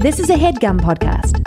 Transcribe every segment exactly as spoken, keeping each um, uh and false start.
This is a HeadGum podcast.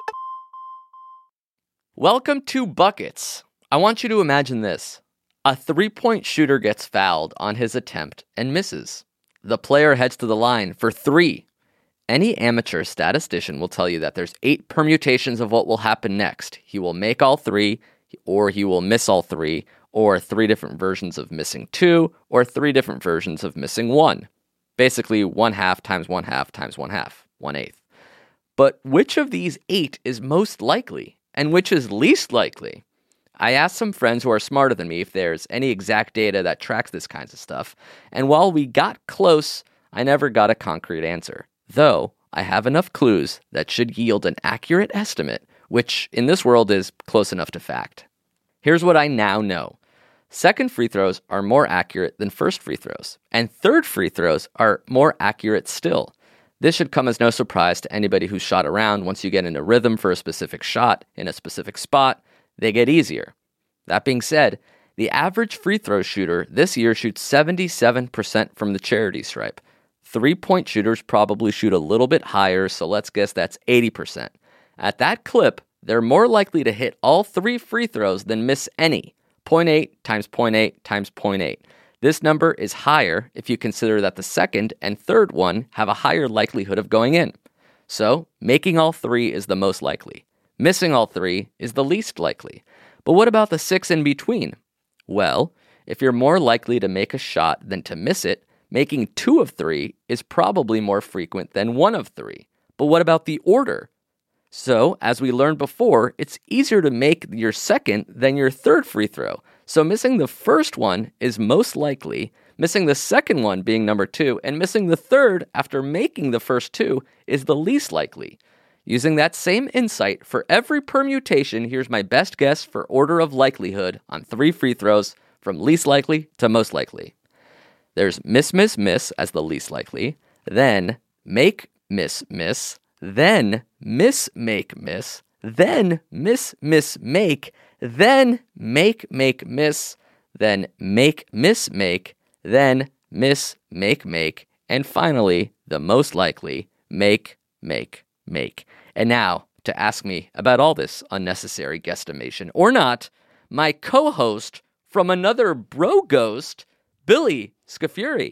Welcome to Buckets. I want you to imagine this. A three-point shooter gets fouled on his attempt and misses. The player heads to the line for three. Any amateur statistician will tell you that there's eight permutations of what will happen next. He will make all three, or he will miss all three, or three different versions of missing two, or three different versions of missing one. Basically, one half times one half times one half, one eighth. But which of these eight is most likely, and which is least likely? I asked some friends who are smarter than me if there's any exact data that tracks this kinds of stuff, and while we got close, I never got a concrete answer. Though, I have enough clues that should yield an accurate estimate, which in this world is close enough to fact. Here's what I now know. Second free throws are more accurate than first free throws, and third free throws are more accurate still. This should come as no surprise to anybody who's shot around. Once you get in a rhythm for a specific shot in a specific spot, they get easier. That being said, the average free throw shooter this year shoots seventy-seven percent from the charity stripe. Three-point shooters probably shoot a little bit higher, so let's guess that's eighty percent. At that clip, they're more likely to hit all three free throws than miss any. zero point eight times zero point eight times zero point eight. This number is higher if you consider that the second and third one have a higher likelihood of going in. So, making all three is the most likely. Missing all three is the least likely. But what about the six in between? Well, if you're more likely to make a shot than to miss it, making two of three is probably more frequent than one of three. But what about the order? So, as we learned before, it's easier to make your second than your third free throw. So missing the first one is most likely, missing the second one being number two, and missing the third after making the first two is the least likely. Using that same insight for every permutation, here's my best guess for order of likelihood on three free throws from least likely to most likely. There's miss, miss, miss as the least likely, then make, miss, miss, then miss, make, miss, then miss, miss, make, then make, make, miss, then make, miss, make, then miss, make, make, and finally, the most likely, make, make, make. And now, to ask me about all this unnecessary guesstimation, or not, my co-host from another bro ghost, Billy Scafuri.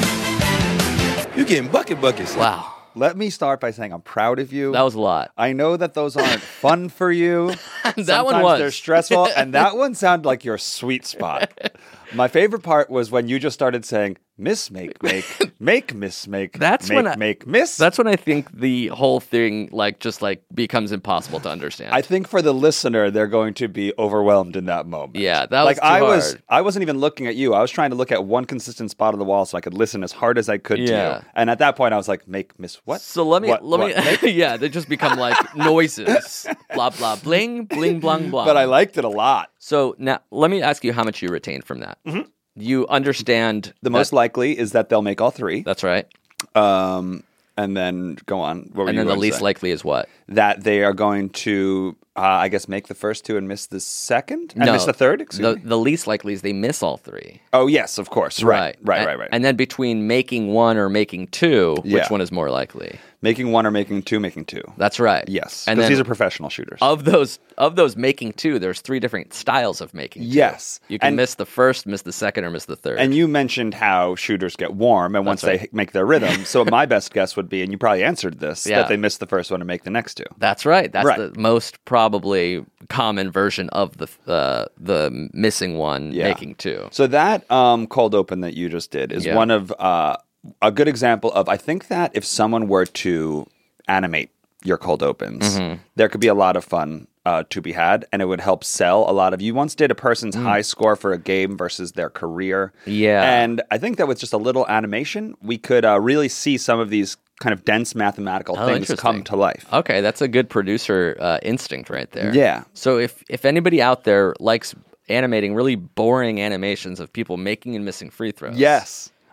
You're getting bucket buckets. Wow. Let me start by saying I'm proud of you. That was a lot. I know that those aren't fun for you. that Sometimes one was. They're stressful, and that one sounded like your sweet spot. My favorite part was when you just started saying, miss, make, make, make, miss, make, That's make, when I, make, miss. That's when I think the whole thing, like, just, like, becomes impossible to understand. I think for the listener, they're going to be overwhelmed in that moment. Yeah, that was like too I hard. was. I wasn't even looking at you. I was trying to look at one consistent spot on the wall so I could listen as hard as I could Yeah. to you. And at that point, I was like, make, miss, what? So let me, What? let What? me, yeah, they just become like noises. Blah, blah, bling, bling, blang, blah. But I liked it a lot. So now, let me ask you how much you retained from that. Mm-hmm. You understand The that- most likely is that they'll make all three. That's right. Um, and then go on. What were And you then the going to least say? likely is what? That they are going to, uh, I guess, make the first two and miss the second? And No. miss the third? Excuse The, me. the least likely is they miss all three. Oh, yes, of course. Right, right, And- right, right. And then between making one or making two, Yeah. which one is more likely? Making one or making two, making two. That's right. Yes, And because then these are professional shooters. of those of those making two, there's three different styles of making two. Yes. You can And- miss the first, miss the second, or miss the third. And you mentioned how shooters get warm, and once That's right. they make their rhythm. So my best guess would be, and you probably answered this, Yeah. that they miss the first one and make the next two. That's right. That's Right. the most probably common version of the uh, the missing one Yeah. making two. So that um, cold open that you just did is Yeah. one of uh, a good example of, I think that if someone were to animate your cold opens, Mm-hmm. there could be a lot of fun uh, to be had, and it would help sell a lot of. You once did a person's high score for a game versus their career. Mm. Yeah. And I think that with just a little animation, we could uh, really see some of these kind of dense mathematical Oh, things come interesting. to life. Okay, that's a good producer uh, instinct right there. Yeah. So if if anybody out there likes animating really boring animations of people making and missing free throws, Yes.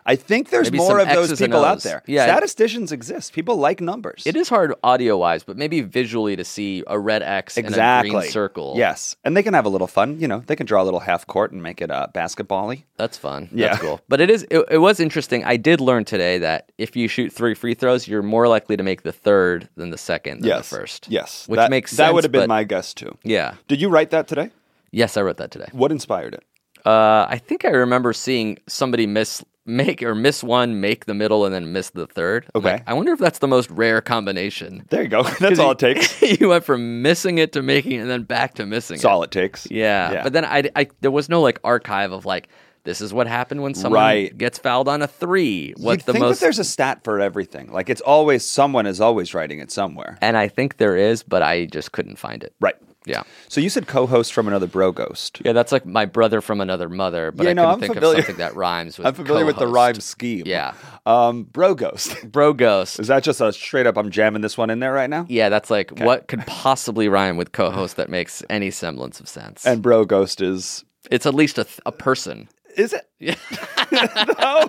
I think there's Maybe more some of those X's and people out O's. there. Yeah. Statisticians exist. People like numbers. It is hard audio-wise, but maybe visually to see a red X exactly. and a green circle. Yes, and they can have a little fun. You know, they can draw a little half court and make it uh, basketball-y. That's fun. Yeah. That's cool. But it is. It, it was interesting. I did learn today that if you shoot three free throws, you're more likely to make the third than the second than Yes. the first. Yes, Which that, makes sense. That would have been but- my guess too. Yeah. Did you write that today? Yes, I wrote that today. What inspired it? Uh, I think I remember seeing somebody miss make or miss one, make the middle, and then miss the third. I'm Okay. like, I wonder if that's the most rare combination. There you go. That's all it takes. You went from missing it to making it, and then back to missing That's all it. it takes. Yeah. Yeah. But then I, I, there was no like archive of like, this is what happened when someone Right. gets fouled on a three. What You'd the think most? that there's a stat for everything. Like it's always someone is always writing it somewhere. And I think there is, but I just couldn't find it. Right. Yeah. So you said co-host from another bro ghost. Yeah, that's like my brother from another mother, but Yeah, I no, couldn't I'm think familiar- of something that rhymes with I'm familiar with the co-host. rhyme scheme. Yeah. Um, bro ghost. Bro ghost. Is that just a straight up? I'm jamming this one in there right now. Yeah, that's like what could possibly rhyme with co-host that makes any semblance of sense. And bro ghost is it's at least a, th- a person. is it? Yeah. No.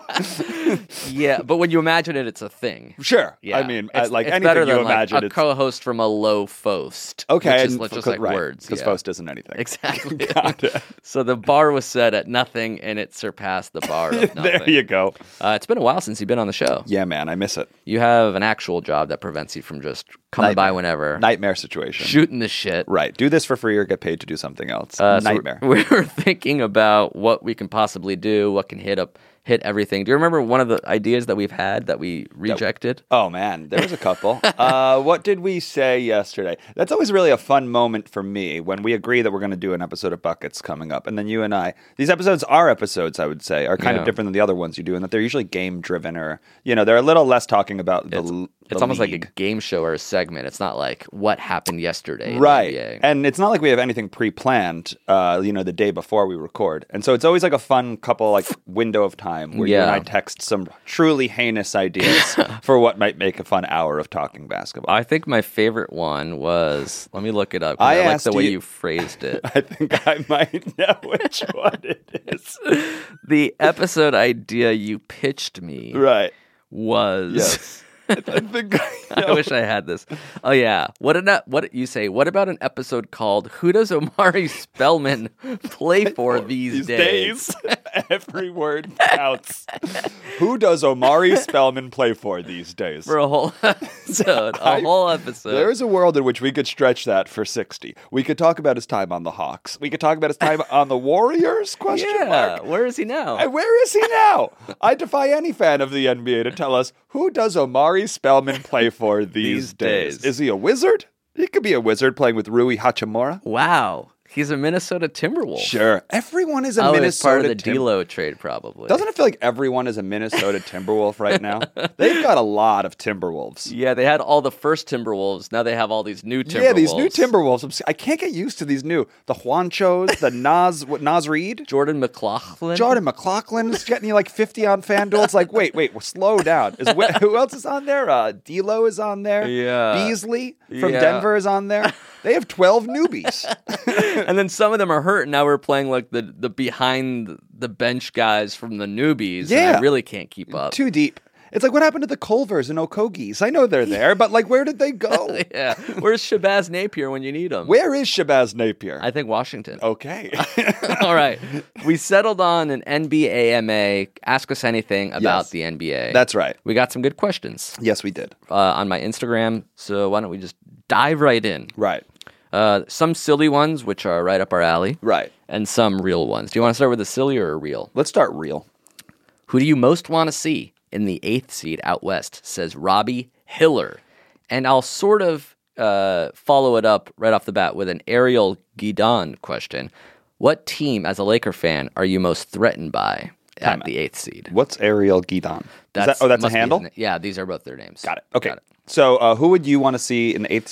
Yeah, but when you imagine it, it's a thing. Sure. Yeah, I mean, I, it's, like it's anything better you than imagine. like a it's co-host from a low fost. okay. which is and- just co- like right, words. because yeah. post isn't anything. Exactly. Got it. So the bar was set at nothing, and it surpassed the bar of nothing. There you go. Uh, it's been a while since you've been on the show. Yeah, man, I miss it. You have an actual job that prevents you from just coming by Nightmare. whenever, Nightmare situation. shooting the shit. Right. Do this for free or get paid to do something else. Uh, so Nightmare. we're, we're thinking about what we can possibly do, what can hit up, hit everything. Do you remember one of the ideas that we've had that we rejected? Oh man, there was a couple. uh, what did we say yesterday? That's always really a fun moment for me when we agree that we're going to do an episode of Buckets coming up, and then you and I. These episodes are episodes, I would say, are kind Yeah. of different than the other ones you do, in that they're usually game driven, or you know, they're a little less talking about the. It's, l- it's the almost like a league. game show or a segment. It's not like what happened yesterday. in Right. the N B A. And it's not like we have anything pre-planned, uh, you know, the day before we record. And so it's always like a fun couple, like, window of time where you and Yeah. I text some truly heinous ideas for what might make a fun hour of talking basketball. I think my favorite one was, let me look it up. 'cause I I, like asked the way you- you phrased it. I think I might know which one it is. The episode idea you pitched me Right. was. Yes. I think I, I know. wish I had this. Oh yeah. What an what you say? What about an episode called "Who Does Omari Spellman Play For These, Days?" Every word counts. Who does Omari Spellman play for these days? For a whole episode, a I- whole episode. There is a world in which we could stretch that for sixty. We could talk about his time on the Hawks. We could talk about his time on the Warriors? Question yeah. mark. Where is he now? And where is he now? I defy any fan of the N B A to tell us, who does Omari Spellman play for these, These days? days. Is he a wizard? He could be a wizard playing with Rui Hachimura. Wow. He's a Minnesota Timberwolf. Sure. Everyone is a Oh, Minnesota it's part of the Tim- D'Lo trade, probably. Doesn't it feel like everyone is a Minnesota Timberwolf right now? They've got a lot of Timberwolves. Yeah, they had all the first Timberwolves. Now they have all these new Timberwolves. Yeah, these new Timberwolves. I'm s- I can't get used to these new. The Juanchos, the Nas, what, Nas Reed? Jordan McLaughlin. Jordan McLaughlin is getting you like fifty on FanDuel. It's like, wait, wait, well, slow down. Is wh- who else is on there? Uh, D'Lo is on there. Yeah. Beasley from Yeah. Denver is on there. They have twelve newbies. And then some of them are hurt, and now we're playing like the, the behind the bench guys from the newbies. and Yeah. I really can't keep up. Too deep. It's like, what happened to the Culvers and Okogis? I know they're there, but like, where did they go? Yeah, where's Shabazz Napier when you need him? Where is Shabazz Napier? I think Washington. Okay. All right, we settled on an N B A M A. Ask us anything about Yes. the N B A. That's right. We got some good questions Yes, we did. uh, on my Instagram, so why don't we just dive right in? Right. Uh, some silly ones, which are right up our alley, Right. and some real ones. Do you want to start with the silly or real? Let's start real. Who do you most want to see in the eighth seed out west, says Robbie Hiller. And I'll sort of uh, follow it up right off the bat with an Ariel Guidon question. What team, as a Laker fan, are you most threatened by at Time out. the eighth seed? What's Ariel Guidon? Is That's- that, oh, that's a must be his handle? na- Yeah, these are both their names. Got it. Okay. Got it. So uh, who would you want to see in the eighth seed?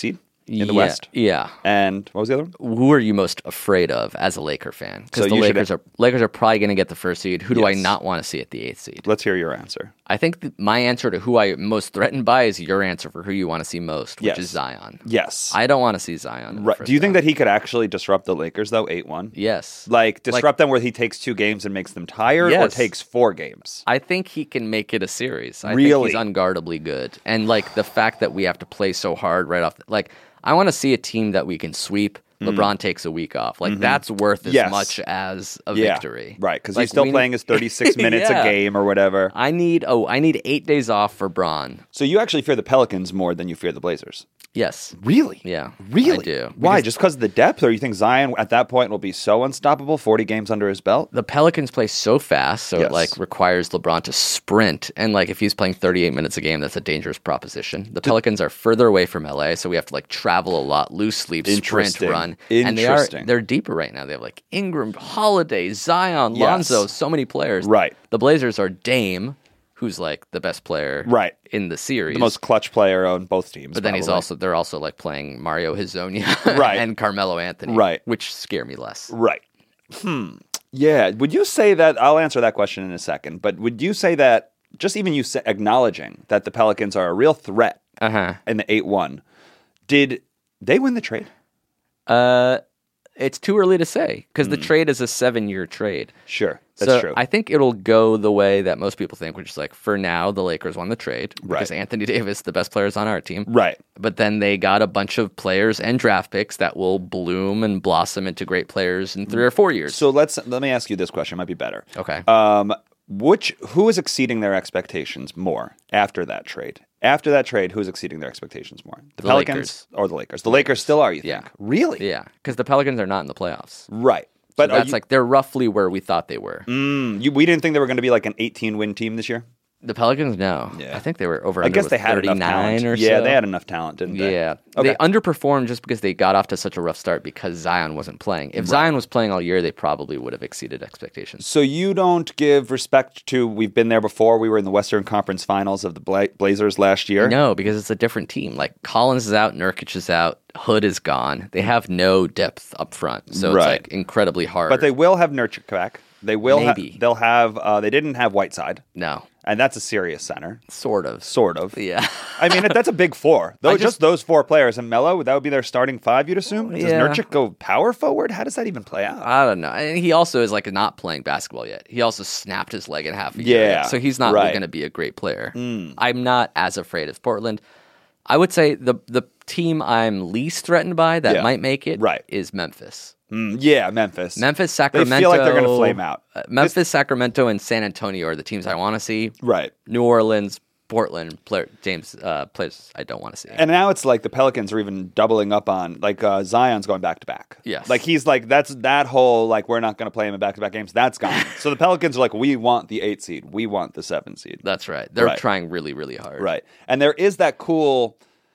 in the Yeah, West. Yeah. And what was the other one? Who are you most afraid of as a Laker fan? Because So the you should- Lakers are Lakers are probably going to get the first seed. Who do I Yes. not want to see at the eighth seed? Let's hear your answer. I think th- my answer to who I'm most threatened by is your answer for who you want to see most, which Yes. is Zion. Yes. I don't want to see Zion. in the Right. first Do you think round. that he could actually disrupt the Lakers, though, eight one? Yes. Like, disrupt them where he takes two games and makes them tired, or Yes. takes four games? I think he can make it a series. I Really? think he's unguardably good. And, like, the fact that we have to play so hard right off, the, like, I want to see a team that we can sweep. LeBron takes a week off. Like, that's worth as Yes. much as a Yeah. victory. Right, because Like, he's still we- playing his thirty-six minutes Yeah. a game or whatever. I need, oh, I need eight days off for Braun. So you actually fear the Pelicans more than you fear the Blazers? Yes. Really? Yeah. Really? I do. Why? Because Just because of the depth? Or you think Zion at that point will be so unstoppable, forty games under his belt? the Pelicans play so fast, so Yes. it like requires LeBron to sprint. And like if he's playing thirty-eight minutes a game, that's a dangerous proposition. The Pelicans are further away from L A, so we have to like travel a lot, loose sleep, sprint, Interesting. run. And they are Interesting. they're deeper right now. They have like Ingram, Holiday, Zion, Yes. Lonzo, so many players. Right. The Blazers are Dame, who's like the best player Right. in the series. The most clutch player on both teams. but then he's probably. also they're also like playing Mario Hezonja Right. and Carmelo Anthony. Right. Which scare me less. Right. Hmm. Yeah. Would you say that? I'll answer that question in a second. But would you say that just even you sa- acknowledging that the Pelicans are a real threat Uh-huh. in the eight one, did they win the trade? Uh, it's too early to say because the trade is a seven-year trade. Sure. Hmm. That's so true. I think it'll go the way that most people think, which is like for now the Lakers won the trade because Right. Anthony Davis, the best players on our team, right. But then they got a bunch of players and draft picks that will bloom and blossom into great players in three or four years. So let's let me ask you this question. It might be better. okay, Um, which who is exceeding their expectations more after that trade? After that trade, who's exceeding their expectations more? The, The Pelicans Lakers. or the Lakers? The Lakers still are, you Yeah. think? Really? yeah, because the Pelicans are not in the playoffs. Right. But But are that's you- like they're roughly where we thought they were. Mm, you, we didn't think they were going to be like an eighteen win team this year. The Pelicans, no. Yeah. I think they were over. I under guess with they had enough thirty-nine talent. or yeah, so. they had enough talent, didn't they? Yeah. Okay. They underperformed just because they got off to such a rough start because Zion wasn't playing. If Zion was playing all year, they probably would have exceeded expectations. So you don't give respect to? We've been there before. We were in the Western Conference Finals of the Bla- Blazers last year. No, because it's a different team. Like Collins is out, Nurkic is out, Hood is gone. They have no depth up front, so Right. it's like incredibly hard. But they will have Nurkic back. They will. Ha- Maybe. they'll have. Uh, they didn't have Whiteside, no, and that's a serious center, sort of. sort of. Yeah. I mean, that's a big four. Though, I just, just- those four players and Melo, that would be their starting five. You'd assume. Does Yeah. Nurkic go power forward? How does that even play out? I don't know. And he also is like not playing basketball yet. He also snapped his leg in half a year. Yeah, So he's not right. going to be a great player. I'm not as afraid as Portland. I would say the the team I'm least threatened by that Yeah. might make it Right. is Memphis. Mm, yeah, Memphis. Memphis, They Sacramento. feel like they're going to flame out. Uh, Memphis, Sacramento, and San Antonio are the teams I want to see. Right. New Orleans, Portland, player, James uh, players I don't want to see. And now it's like the Pelicans are even doubling up on like uh, Zion's going back to back. Yes. like he's like that's that whole like we're not going to play him in back to back games. That's gone. So the Pelicans are like we want the eight seed, we want the seven seed. That's right. They're Right. trying really, really hard. Right, and there is that cool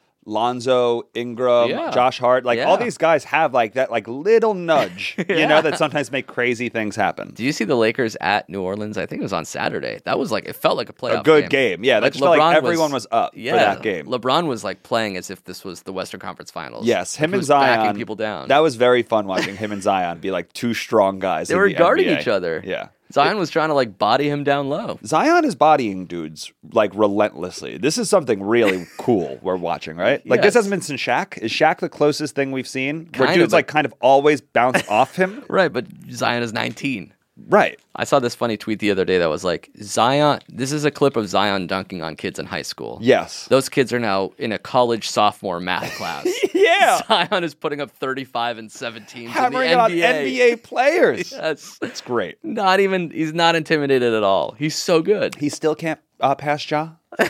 Lonzo, Ingram, Yeah. Josh Hart. Like all Yeah. these guys have like that like little nudge, you Yeah. know, that sometimes make crazy things happen. Do you see the Lakers at New Orleans? I think it was on Saturday. That was like it felt like a playoff. A good game, yeah. That just felt like everyone was up yeah, for that game. LeBron was like playing as if this was the Western Conference Finals. Yes, him He and was Zion. backing people down. That was very fun watching him and Zion be like two strong guys. they in were the guarding N B A. each other. Yeah. Zion was trying to like body him down low. Zion is bodying dudes like relentlessly. This is something really cool we're watching, right? Like this Yes. hasn't been since Shaq. Is Shaq the closest thing we've seen where Kind of, dudes like but- kind of always bounce off him? Right, but Zion is nineteen. Right. I saw this funny tweet the other day that was like Zion. This is a clip of Zion dunking on kids in high school. Yes. Those kids are now in a college sophomore math class. Yeah. Zion is putting up thirty-five and seventeen. Hammering in it the on N B A. N B A players. Yes. It's great. Not even, he's not intimidated at all. He's so good. He still can't uh, pass Ja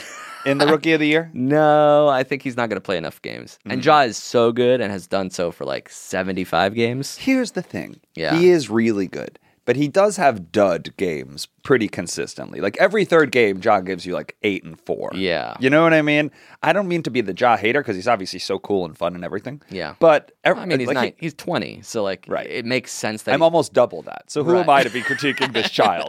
in the Rookie of the Year. No, I think he's not going to play enough games. Mm. And Ja is so good and has done so for like seventy-five games. Here's the thing. Yeah. He is really good. but he does have dud games pretty consistently. Like every third game, Ja gives you like eight and four. Yeah. You know what I mean? I don't mean to be the Ja hater because he's obviously so cool and fun and everything. Yeah. But every, I mean, he's like, nine, he- he's twenty, so like Right. it makes sense that I'm he- almost double that. So who Right. am I to be critiquing this child?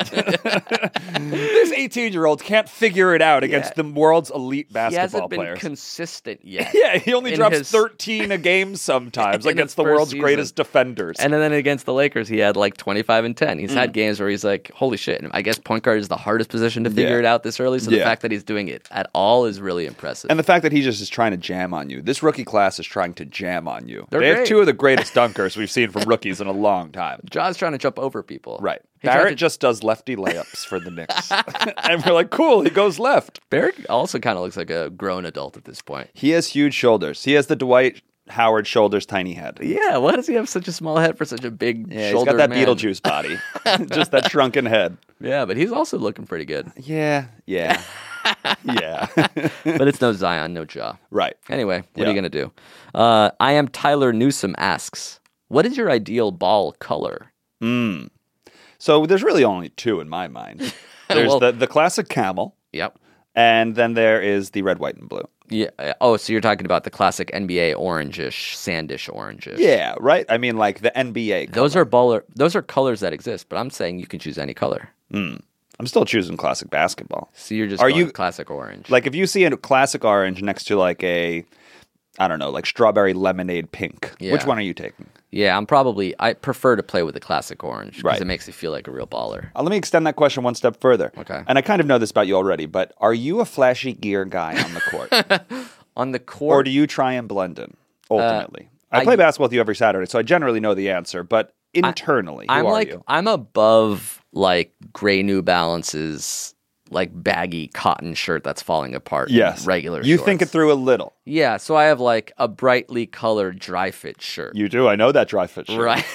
This eighteen-year-old can't figure it out against Yeah. the world's elite he basketball hasn't been players. consistent yet. Yeah, he only in drops his- thirteen a game sometimes in against his the first world's season. greatest defenders. And then against the Lakers, he had like twenty-five and ten. He's Mm. had games where he's like, holy shit. And I guess point guard is the hardest position to figure Yeah. it out this early. So the Yeah. fact that he's doing it at all is really impressive. And the fact that he just is trying to jam on you. This rookie class is trying to jam on you. They're they have great. two of the greatest dunkers we've seen from rookies in a long time. Ja's trying to jump over people. Right. He tried Barrett to- just does lefty layups for the Knicks. And we're like, cool, he goes left. Barrett also kind of looks like a grown adult at this point. He has huge shoulders. He has the Dwight Howard shoulders, tiny head. Yeah, why does he have such a small head for such a big Yeah, he's shoulder got that man? Beetlejuice body. Just that shrunken head. Yeah, but he's also looking pretty good. Yeah, yeah, yeah. But it's no Zion, no Ja. Right. Anyway, what Yeah. are you going to do? Uh, I am Tyler Newsom asks, what is your ideal ball color? So there's really only two in my mind. There's Well- the, the classic camel, Yep. and then there is the red, white, and blue. Yeah. uh, Oh, so you're talking about the classic N B A orangish, sandish orangish. Yeah, right? I mean, like the N B A. Those are baller. Those are colors that exist, but I'm saying you can choose any color. I'm still choosing classic basketball. So you're just Are going you- classic orange. Like if you see a classic orange next to like a, I don't know, like strawberry lemonade pink, Yeah. which one are you taking? yeah, I'm probably. I prefer to play with the classic orange because Right. it makes me feel like a real baller. Uh, let me extend that question one step further. Okay. And I kind of know this about you already, but are you a flashy gear guy on the court? On the Or court, do you try and blend in, ultimately? I I- play basketball with you every Saturday, so I generally know the answer, but internally, who I'm are like you? I'm above like gray New Balances, like baggy cotton shirt that's falling apart. in Yes. regular. You shorts. think it through a little. Yeah, so I have like a brightly colored dry fit shirt. You do. I know that dry fit shirt. Right.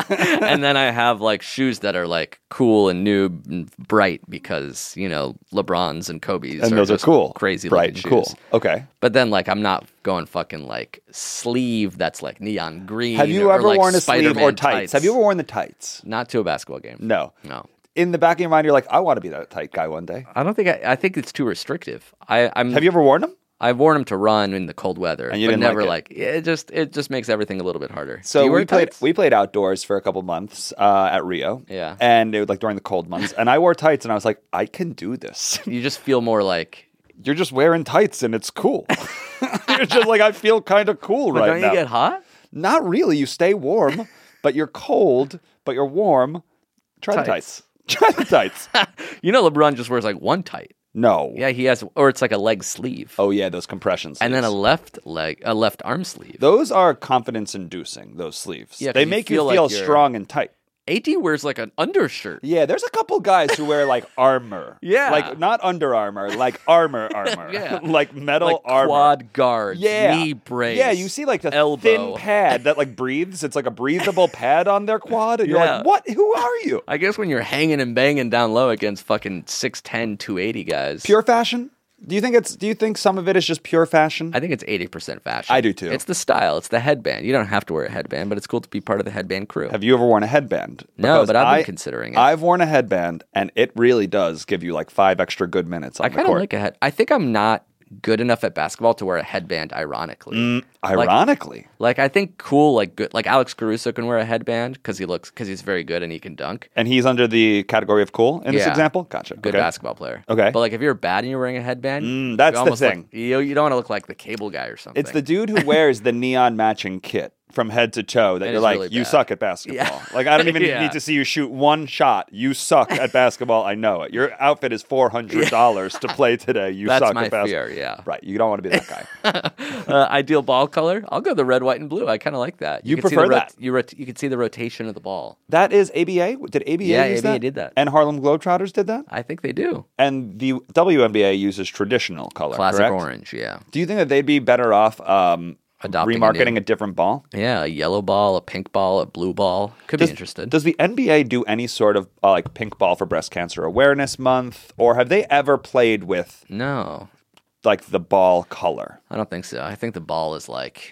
And then I have like shoes that are like cool and new and bright because, you know, LeBron's and Kobe's And those are just cool. Crazy Bright looking and shoes. cool. Okay. But then like I'm not going fucking like sleeve that's like neon green. Have you or, ever like, worn a sleeve or Spider-Man tights? Have you ever worn the tights? Not to a basketball game. No. No. In the back of your mind, you're like, I want to be that tight guy one day. I don't think I, I think it's too restrictive. I, I'm Have you ever worn them? I've worn them to run in the cold weather, And you but didn't never like like, it just it just makes everything a little bit harder. Do So you wear we played tights? we played outdoors for a couple months uh, at Rio. Yeah. And it was like during the cold months. And I wore tights and I was like, I can do this. You just feel more like You're just wearing tights and it's cool. You're just like, I feel kind of cool but right don't now. you get hot? Not really. You stay warm, but you're cold, but you're warm. Try the Tights. tights. Try the tights. You know, LeBron just wears like one tight. No. Yeah, he has, or it's like a leg sleeve, Oh yeah, those compression sleeves. and then a left leg, a left arm sleeve. Those are confidence inducing, those sleeves. Yeah, 'cause they you make you feel feel, like you're- strong and tight. A D wears like an undershirt. Yeah, there's a couple guys who wear like armor. Yeah. Like not Under Armour, like armor armor. Yeah. Like metal Like armor. quad guards, Yeah. knee brace. Yeah, you see like the elbow. thin pad that like breathes. It's like a breathable pad on their quad. And you're Yeah. like, what? Who are you? I guess when you're hanging and banging down low against fucking six ten, two eighty guys. Pure fashion? Do you think it's do you think some of it is just pure fashion? I think it's eighty percent fashion. I do too. It's the style. It's the headband. You don't have to wear a headband, but it's cool to be part of the headband crew. Have you ever worn a headband? No, Because but I've been I- considering it. I've worn a headband, and it really does give you like five extra good minutes on I the kind of court. like a head. I think I'm not good enough at basketball to wear a headband. Ironically, Mm, Ironically, like I think cool, like good, like Alex Caruso can wear a headband because he looks because he's very good and he can dunk. and he's under the category of cool in this Yeah. example. Gotcha. Good okay. basketball player. Okay. but like if you're bad and you're wearing a headband, Mm, that's you the almost look- thing. you you don't want to look like the cable guy or something. It's the dude who wears the neon matching kit from head to toe that And you're is like, really you bad. suck at basketball. Yeah. Like, I don't even Yeah. need to see you shoot one shot. You suck at basketball. I know it. Your outfit is four hundred dollars to play today. You That's suck my at basketball. fear. Yeah. Right. You don't want to be that guy. Uh, ideal ball color? I'll go the red, white, and blue. I kind of like that. You can see prefer the rot- that? You rot- you can see the rotation of the ball. That is A B A? Did A B A Yeah, use A B A that? did that. And Harlem Globetrotters did that? I think they do. And the W N B A uses traditional color, Classic correct? orange. Yeah. Do you think that they'd be better off um, Adopting a remarketing new- a different ball? Yeah, a yellow ball, a pink ball, a blue ball. Could Does, be interested. does the N B A do any sort of uh, like pink ball for Breast Cancer Awareness Month, or have they ever played with no, like the ball color? I don't think so. I think the ball is like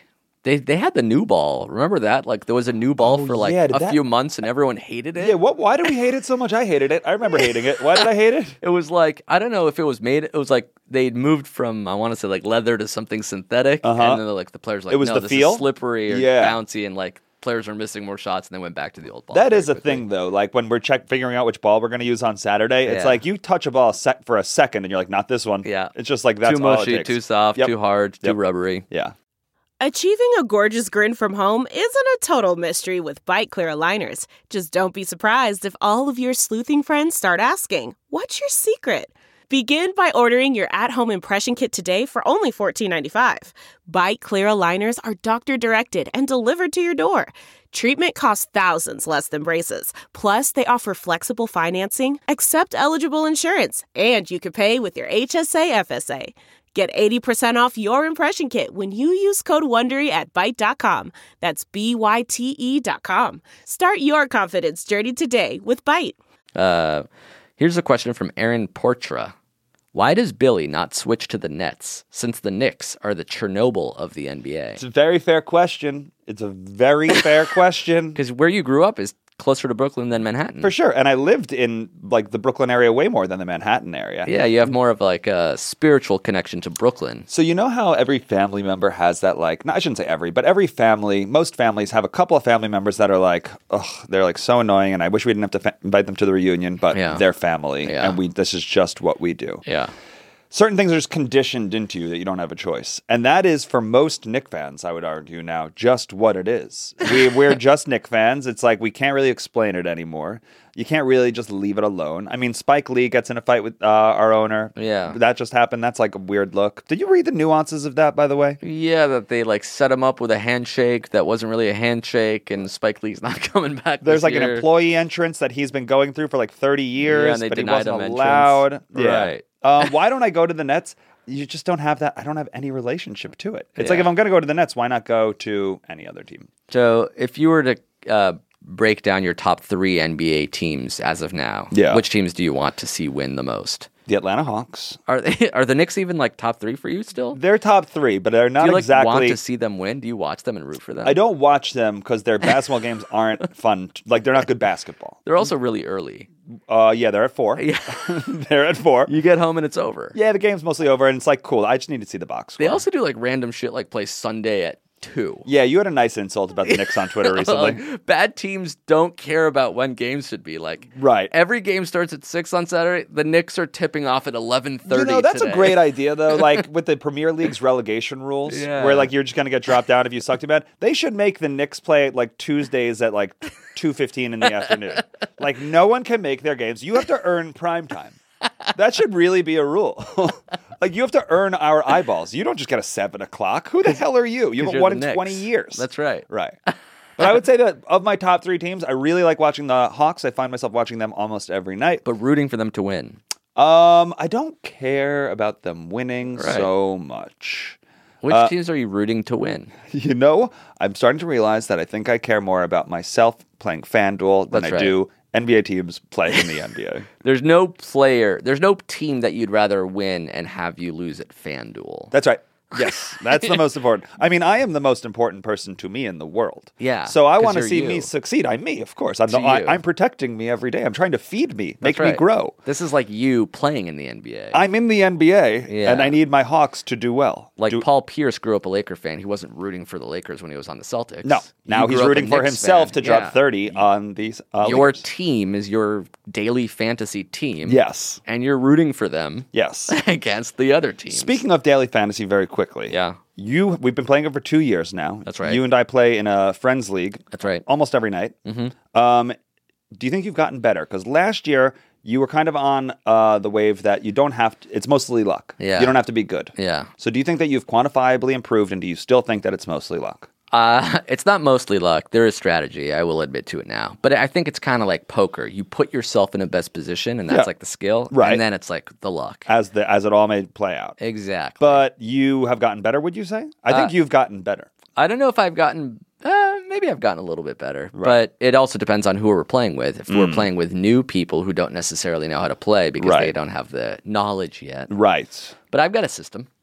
They they had the new ball. Remember that? Like there was a new ball Oh, for like yeah, did a that- few months, and everyone hated it. Yeah, what? Why did we hate it so much? I hated it. I remember hating it. Why did I hate it? It was like I don't know if it was made. It was like they'd moved from I want to say like leather to something synthetic, Uh-huh. and then like the players were like It was no, the this feel? is slippery or Yeah. bouncy, and like players were missing more shots, and they went back to the old ball. That very is a quickly. thing, though. Like when we're check figuring out which ball we're going to use on Saturday, it's Yeah. like you touch a ball sec- for a second, and you're like, not this one. Yeah. It's just like that's too all it mushy, takes. too soft, Yep. too hard, too Yep. rubbery. Yeah. Achieving a gorgeous grin from home isn't a total mystery with Bite Clear aligners. Just don't be surprised if all of your sleuthing friends start asking, "What's your secret?" Begin by ordering your at-home impression kit today for only fourteen ninety-five. Bite Clear aligners are doctor-directed and delivered to your door. Treatment costs thousands less than braces. Plus, they offer flexible financing, accept eligible insurance, and you can pay with your H S A F S A. Get eighty percent off your impression kit when you use code WONDERY at byte dot com. That's B Y T E dot com. Start your confidence journey today with Byte. Uh, here's a question from Aaron Portra. Why does Billy not switch to the Nets, since the Knicks are the Chernobyl of the N B A? It's a very fair question. It's a very fair question. Because where you grew up is closer to Brooklyn than Manhattan. For sure. And I lived in like the Brooklyn area way more than the Manhattan area. Yeah, you have more of like a spiritual connection to Brooklyn. So you know how every family member has that like, no, I shouldn't say every, but every family, most families have a couple of family members that are like, ugh, they're like so annoying and I wish we didn't have to fa- invite them to the reunion, but Yeah. they're family Yeah. and we this is just what we do. Yeah. Certain things are just conditioned into you that you don't have a choice. And that is, for most Knick fans, I would argue now, just what it is. We, we're just Knick fans. It's like we can't really explain it anymore. You can't really just leave it alone. I mean, Spike Lee gets in a fight with uh, our owner. Yeah. That just happened. That's like a weird look. Did you read the nuances of that, by the way? Yeah, that they like set him up with a handshake that wasn't really a handshake, and Spike Lee's not coming back. There's this like year. an employee entrance that he's been going through for like thirty years, Yeah, and they but he denied wasn't him entrance. allowed. Yeah. Right. um, why don't I go to the Nets? You just don't have that. I don't have any relationship to it. It's like Yeah. if I'm going to go to the Nets, why not go to any other team? So, if you were to uh, break down your top three N B A teams as of now, Yeah. which teams do you want to see win the most? The Atlanta Hawks. Are they, are the Knicks even like top three for you still? They're top three, but they're not do you like exactly. want to see them win? Do you watch them and root for them? I don't watch them because their basketball games aren't fun. t- Like they're not good basketball. They're also really early. Uh, yeah, they're at four. Yeah. They're at four. You get home and it's over. Yeah, the game's mostly over, and it's like cool. I just need to see the box They score. also do like random shit like play Sunday at two. Yeah, you had a nice insult about the Knicks on Twitter recently. Like, bad teams don't care about when games should be. Like, Right. every game starts at six on Saturday. The Knicks are tipping off at eleven thirty. You know, that's today. a great idea, though. Like with the Premier League's relegation rules, Yeah. where like you're just gonna get dropped down if you suck too bad. They should make the Knicks play like Tuesdays at like two fifteen in the afternoon. Like no one can make their games. You have to earn prime time. That should really be a rule. Like you have to earn our eyeballs. You don't just get a seven o'clock. Who the hell are you? You 'Cause haven't you're won the in Knicks. twenty years. That's right. Right. But I would say that of my top three teams, I really like watching the Hawks. I find myself watching them almost every night. But rooting for them to win. Um, I don't care about them winning Right. so much. Which Uh, teams are you rooting to win? You know, I'm starting to realize that I think I care more about myself playing FanDuel than That's I right. do N B A teams playing in the N B A. There's no player, there's no team that you'd rather win and have you lose at FanDuel. That's right. Yes, that's the most important. I mean, I am the most important person to me in the world. Yeah, So I 'cause want to you're see you. me succeed. I'm me, of course. I'm, the, To I, you. I'm protecting me every day. I'm trying to feed me, make That's me right. grow. This is like you playing in the N B A. I'm in the N B A, Yeah. and I need my Hawks to do well. like do, Paul Pierce grew up a Laker fan. He wasn't rooting for the Lakers when he was on the Celtics. No, now You he's grew up a rooting for Knicks himself fan. to drop Yeah. thirty on these. Uh, Your Lakers. team is your daily fantasy team. Yes. And you're rooting for them Yes. against the other teams. Speaking of daily fantasy, very quickly. Yeah. You, we've been playing it for two years now. That's right. You and I play in a friends league. That's right. Almost every night. Mm-hmm. Um, do you think you've gotten better? Because last year you were kind of on uh, the wave that you don't have to. It's mostly luck. Yeah. You don't have to be good. Yeah. So do you think that you've quantifiably improved, and do you still think that it's mostly luck? Uh, it's not mostly luck. There is strategy. I will admit to it now. But I think it's kind of like poker. You put yourself in a best position, and that's Yeah. like the skill. Right. And then it's like the luck. As the as it all may play out. Exactly. But you have gotten better, would you say? I think Uh, you've gotten better. I don't know if I've gotten. Uh, maybe I've gotten a little bit better, but it also depends on who we're playing with. If we're playing with new people who don't necessarily know how to play because Mm. Right. they don't have the knowledge yet. Right. But I've got a system.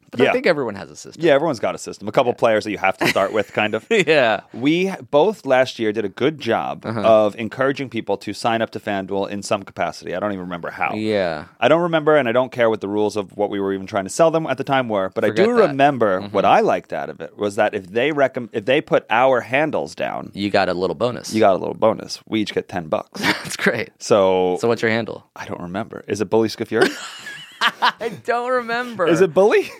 But Yeah. I think everyone has a system. Yeah, everyone's got a system. A couple players that you have to start with, kind of. Yeah. We both last year did a good job Uh-huh. of encouraging people to sign up to FanDuel in some capacity. I don't even remember how. Yeah. I don't remember, and I don't care what the rules of what we were even trying to sell them at the time were. But Forget I do that. remember Mhm. what I liked out of it was that if they recomm- if they put our handles down, You got a little bonus. you got a little bonus. We each get ten bucks. That's great. So, So what's your handle? I don't remember. Is it Bully Scafuri? I don't remember. Is it Bully?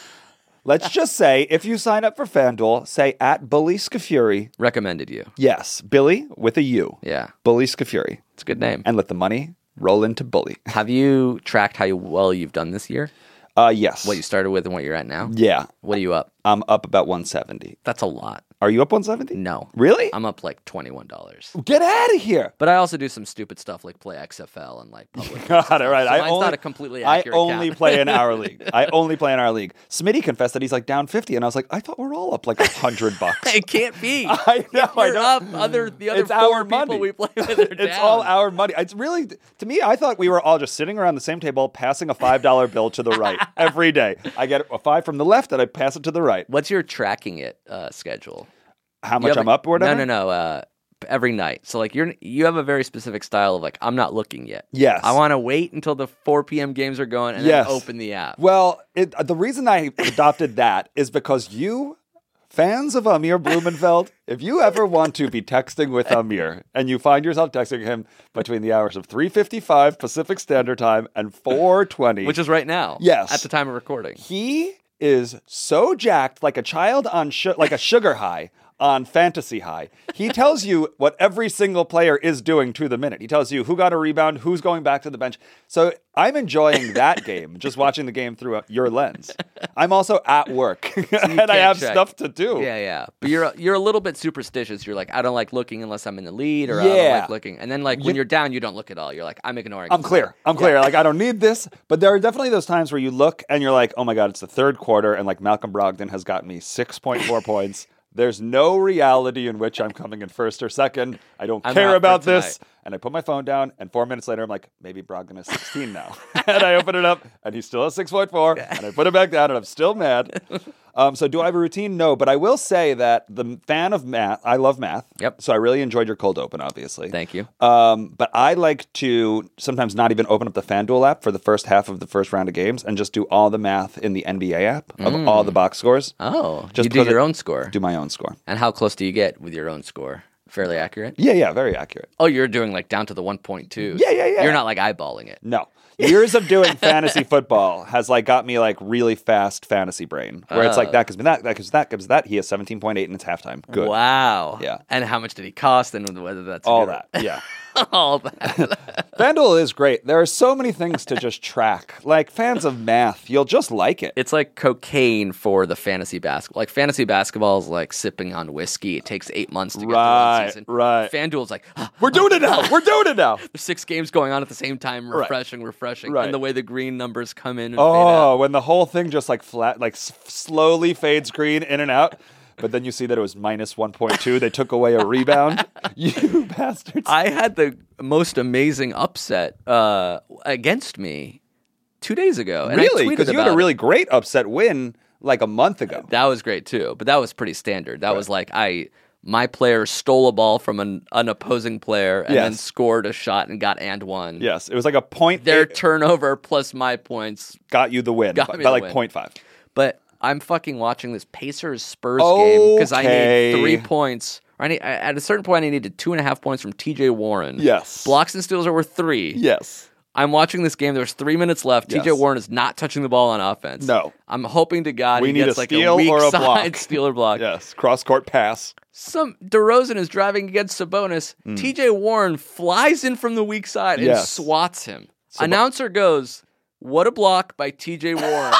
Let's just say if you sign up for FanDuel, say at Bully Scafuri. Recommended you? Yes, Billy with a U. Yeah. Bully Scafuri. It's a good name. And let the money roll into Bully. Have you tracked how well you've done this year? Uh, yes. What you started with and what you're at now? Yeah. What are you up? I'm up about one seventy. That's a lot. Are you up one seventy? No. Really? I'm up like twenty-one dollars. Get out of here. But I also do some stupid stuff like play X F L and like public. Got it, right. So I mine's only, not a completely I accurate only count. play in our league. I only play in our league. Smitty confessed that he's like down fifty, and I was like, I thought we're all up like a hundred bucks. It can't be. I know, If I you're know. up, other the other It's four our people money. we play with are It's down. all our money. It's really, to me, I thought we were all just sitting around the same table, passing a five dollar bill to the right every day. I get a five from the left, and I pass it to the right. What's your tracking it uh, schedule? How You much have I'm a- up or whatever? No, no, no. Uh, every night. So like you're you have a very specific style of like I'm not looking yet. Yes. I want to wait until the four p.m. games are going and Yes. then open the app. Well, it, the reason I adopted that is because you, fans of Amir Blumenfeld, if you ever want to be texting with Amir and you find yourself texting him between the hours of three fifty-five Pacific Standard Time and four twenty, Which is right now. Yes. At the time of recording. he is so jacked like a child on su- like a sugar high on fantasy high. He tells you what every single player is doing to the minute. He tells you who got a rebound, who's going back to the bench. So I'm enjoying that game, just watching the game through your lens. I'm also at work and I can't have check. stuff to do. Yeah, yeah. But you're you're a little bit superstitious. You're like, I don't like looking unless I'm in the lead, or I don't Yeah. like looking. And then like when You- you're down, you don't look at all. You're like, I'm ignoring. I'm it. clear. I'm clear. Like, I don't need this. But there are definitely those times where you look and you're like, oh my God, it's the third quarter. And like Malcolm Brogdon has got me six point four points. There's no reality in which I'm coming in first or second. I don't I'm out care for about tonight. this. And I put my phone down. And four minutes later, I'm like, maybe Brogdon is sixteen now. And I open it up and he still has six point four. And I put it back down and I'm still mad. Um, so do I have a routine? No. But I will say that the fan of math, I love math. Yep. So I really enjoyed your cold open, obviously. Thank you. Um, but I like to sometimes not even open up the FanDuel app for the first half of the first round of games and just do all the math in the N B A app of all the box scores. Oh, Just you do because your it- own score. Do my own score. And how close do you get with your own score? Fairly accurate? Yeah, yeah, very accurate. Oh, you're doing like down to the one point two. Yeah, yeah, yeah. You're not like eyeballing it. No. Years of doing fantasy football has like got me like really fast fantasy brain where it's like Oh. that gives me that, that gives that, gives that. He has seventeen point eight and it's halftime. Good. Wow. Yeah. And how much did he cost and whether that's a All good- that. Yeah. all that. FanDuel is great. There are so many things to just track. Like fans of math, you'll just like it. It's like cocaine for the fantasy basketball. Like fantasy basketball is like sipping on whiskey. It takes eight months to get Right, through one season. right. FanDuel's like, We're doing it now. We're doing it now. there's six games going on at the same time, Right. refreshing, refreshing. Right. And the way the green numbers come in and fade out. Oh, when the whole thing just like flat, like s- slowly fades green in and out. But then you see that it was minus one point two. They took away a rebound. You bastards. I had the most amazing upset uh, against me two days ago. And I Really? tweeted Because you had about a it. really great upset win like a month ago. That was great too, but that was pretty standard. That was like I my player stole a ball from an, an opposing player and then Yes. scored a shot and got and one. Yes, it was like a point. Their eight turnover plus my points. got you the win got by, me by the like win. point five. But I'm fucking watching this Pacers Spurs game because I Okay. need three points. Or I need, at a certain point, I needed two and a half points from T J Warren. Yes. Blocks and steals are worth three. Yes. I'm watching this game. There's three minutes left. Yes. T J Warren is not touching the ball on offense. No. I'm hoping to God We he need gets a like steal a weak or a side block. steal or block. Yes. Cross court pass. Some DeRozan is driving against Sabonis. T J Warren flies in from the weak side and Hmm. Yes. swats him. Announcer goes, "What a block by T J Warren."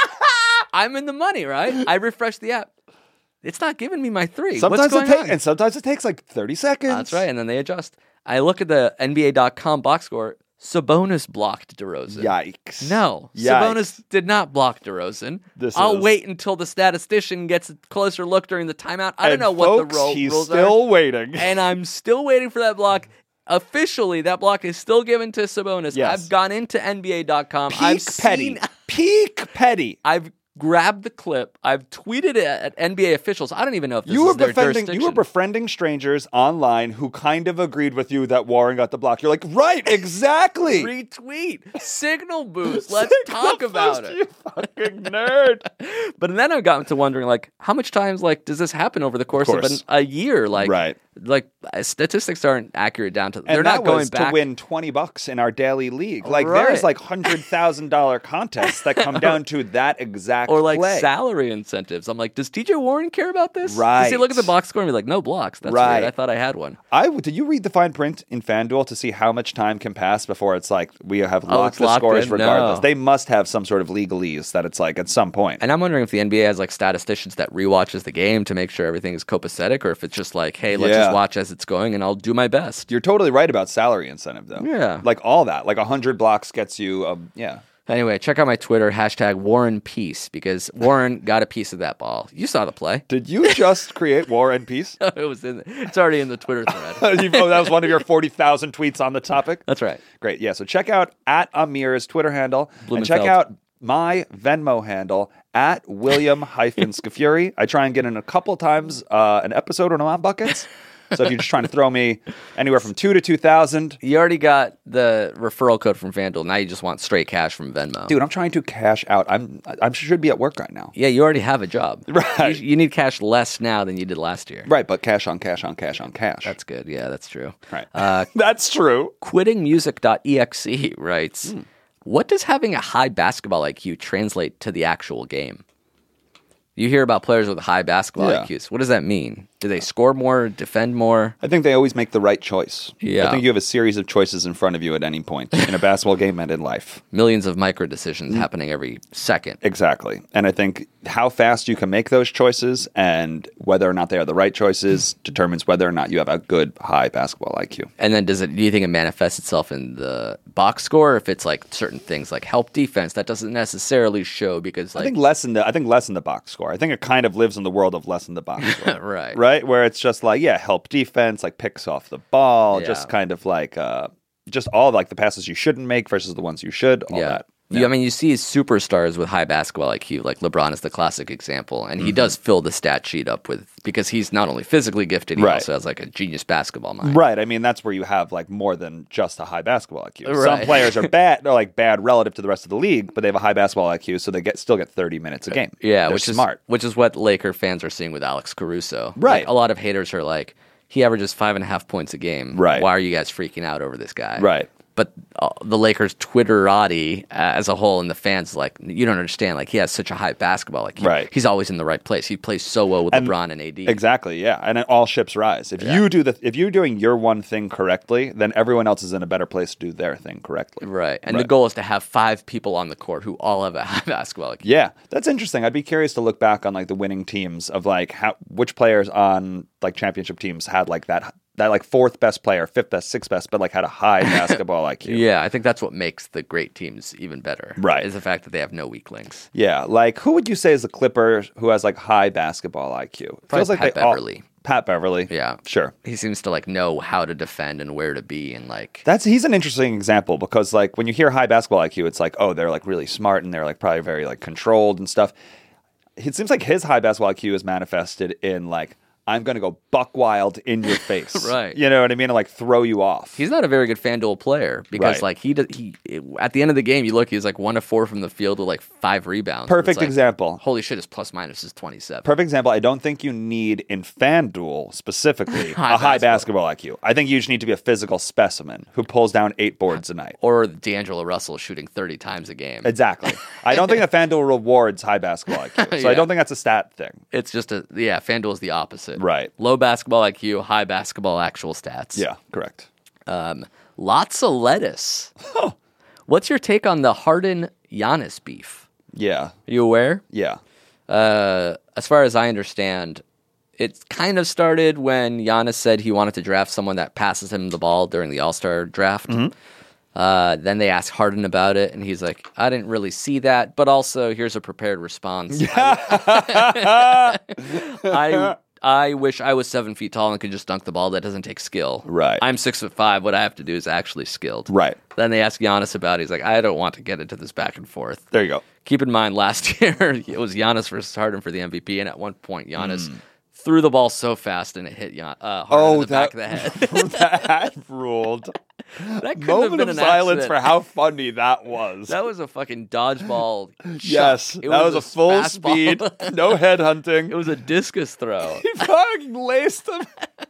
I'm in the money, right? I refresh the app. It's not giving me my three. Sometimes What's going it takes, on? and sometimes it takes like thirty seconds. That's right, and then they adjust. I look at the N B A dot com box score. Sabonis blocked DeRozan. Yikes. No, Yikes. Sabonis did not block DeRozan. This I'll is- wait until the statistician gets a closer look during the timeout. I don't And know what folks, the ro- he's rules still are. waiting. And I'm still waiting for that block. Officially, that block is still given to Sabonis. Yes. I've gone into N B A dot com. Peak I've petty. seen. Peak petty. I've grabbed the clip. I've tweeted it at N B A officials. I don't even know if this You were is their befriending. jurisdiction. You were befriending strangers online who kind of agreed with you that Warren got the block. You're like, right, exactly. Retweet. Signal boost. Let's Signal talk about boost, it. You fucking nerd. But then I got into wondering, like, how much times, like, does this happen over the course of, course. an, a year? Like, Right. like statistics aren't accurate down to. And They're that not going was back to win twenty bucks in our daily league. Like Right. there's like hundred thousand dollar contests that come down to that exact or like play. salary incentives. I'm like, does T J Warren care about this? Right. Does he look at the box score and be like, no blocks? That's Right. weird. I thought I had one. I did you read the fine print in FanDuel to see how much time can pass before it's like we have Oh, locked it's the locked scores in? regardless? No. They must have some sort of legalese that it's like at some point. And I'm wondering if the N B A has like statisticians that rewatches the game to make sure everything is copacetic, or if it's just like, hey, let's Yeah. just watch as it's going and I'll do my best. You're totally right about salary incentive though. Yeah. Like all that. Like a hundred blocks gets you um, yeah. Anyway, check out my Twitter, hashtag Warren Peace, because Warren got a piece of that ball. You saw the play. Did you just create War and Peace? it was in. It's already in the Twitter thread. You- oh, that was one of your forty thousand tweets on the topic? That's right. Great. Yeah. So check out at Amir's Twitter handle and check Blumenfeld. out my Venmo handle at William hyphen Scafuri. I try and get in a couple times uh, an episode when I'm on buckets. So if you're just trying to throw me anywhere from two to two thousand, You already got the referral code from FanDuel. Now you just want straight cash from Venmo. dude, I'm trying to cash out. I'm I should be at work right now. Yeah, you already have a job. Right. You, you need cash less now than you did last year. Right, but cash on cash on cash on cash. That's good. Yeah, that's true. right. Uh, That's true. quitting music dot E X E writes, Hmm. what does having a high basketball I Q translate to the actual game? You hear about players with high basketball Yeah. I Qs. What does that mean? Do they score more, defend more? I think they always make the right choice. Yeah. I think you have a series of choices in front of you at any point in a basketball game and in life. Millions of micro decisions Hmm. happening every second. Exactly. And I think how fast you can make those choices and whether or not they are the right choices determines whether or not you have a good high basketball I Q. And then does it? Do you think it manifests itself in the box score? Or if it's like certain things like help defense, that doesn't necessarily show because like I think less in the I think less in the box score. I think it kind of lives in the world of less in the box score. right, Right? Where it's just like, yeah, help defense, like picks off the ball, Yeah. just kind of like uh just all like the passes you shouldn't make versus the ones you should, all yeah. that. You, I mean, you see superstars with high basketball I Q, like LeBron is the classic example, and Mm-hmm. he does fill the stat sheet up with because he's not only physically gifted, he Right. also has like a genius basketball mind. Right. I mean, that's where you have like more than just a high basketball I Q. Some Right. players are bad, they're like bad relative to the rest of the league, but they have a high basketball I Q, so they get still get thirty minutes a game. Yeah, They're which smart. is which is what Laker fans are seeing with Alex Caruso. Right. Like, a lot of haters are like, he averages five and a half points a game. Right. Why are you guys freaking out over this guy? Right. But uh, the Lakers Twitterati uh, as a whole and the fans like you don't understand. Like he has such a high basketball. Like he, Right. he's always in the right place. He plays so well with And- LeBron and A D. Exactly, yeah. And then all ships rise. If you do the if you're doing your one thing correctly, then everyone else is in a better place to do their thing correctly. Right. And Right. the goal is to have five people on the court who all have a high basketball I Q. Yeah, that's interesting. I'd be curious to look back on like the winning teams of like how which players on like championship teams had like that that like fourth best player, fifth best, sixth best, but like had a high basketball I Q. Yeah, I think that's what makes the great teams even better. Right. Is the fact that they have no weak links. Yeah, like who would you say is the Clipper who has like high basketball I Q? Probably Feels like Pat they all- Beverly. Pat Beverly. Yeah. Sure. He seems to like know how to defend and where to be and like That's he's an interesting example because like when you hear high basketball I Q, it's like, oh, they're like really smart and they're like probably very like controlled and stuff. It seems like his high basketball I Q is manifested in like I'm going to go buck wild in your face. Right. You know what I mean? And like throw you off. he's not a very good FanDuel player because Right. like he does he at the end of the game you look he's like one of four from the field with like five rebounds. Perfect It's like, example. Holy shit, his plus minus is twenty-seven. Perfect example. I don't think you need in FanDuel specifically High a high basketball. basketball I Q. I think you just need to be a physical specimen who pulls down eight boards a night. Or D'Angelo Russell shooting thirty times a game. Exactly. I don't think that FanDuel rewards high basketball I Q. So Yeah. I don't think that's a stat thing. It's just a yeah, FanDuel is the opposite. Right. Low basketball I Q, high basketball actual stats. Yeah, correct. Um, lots of lettuce. What's your take on the Harden Giannis beef? Yeah. Are you aware? Yeah. Uh, as far as I understand, it kind of started when Giannis said he wanted to draft someone that passes him the ball during the All-Star draft. Uh, then they asked Harden about it, and he's like, I didn't really see that, but also here's a prepared response. I, I wish I was seven feet tall and could just dunk the ball. That doesn't take skill. Right. I'm six foot five. What I have to do is actually skilled. Right. Then they ask Giannis about it. He's like, I don't want to get into this back and forth. There you go. Keep in mind, last year it was Giannis versus Harden for the M V P, and at one point Giannis mm. threw the ball so fast and it hit Gian- uh, Harden oh, in the that, back of the head. That ruled. That Moment of silence accident. For how funny that was. That was a fucking dodgeball. Yes, it that was, was a, a full fastball. Speed, no head hunting. It was a discus throw. He fucking laced him.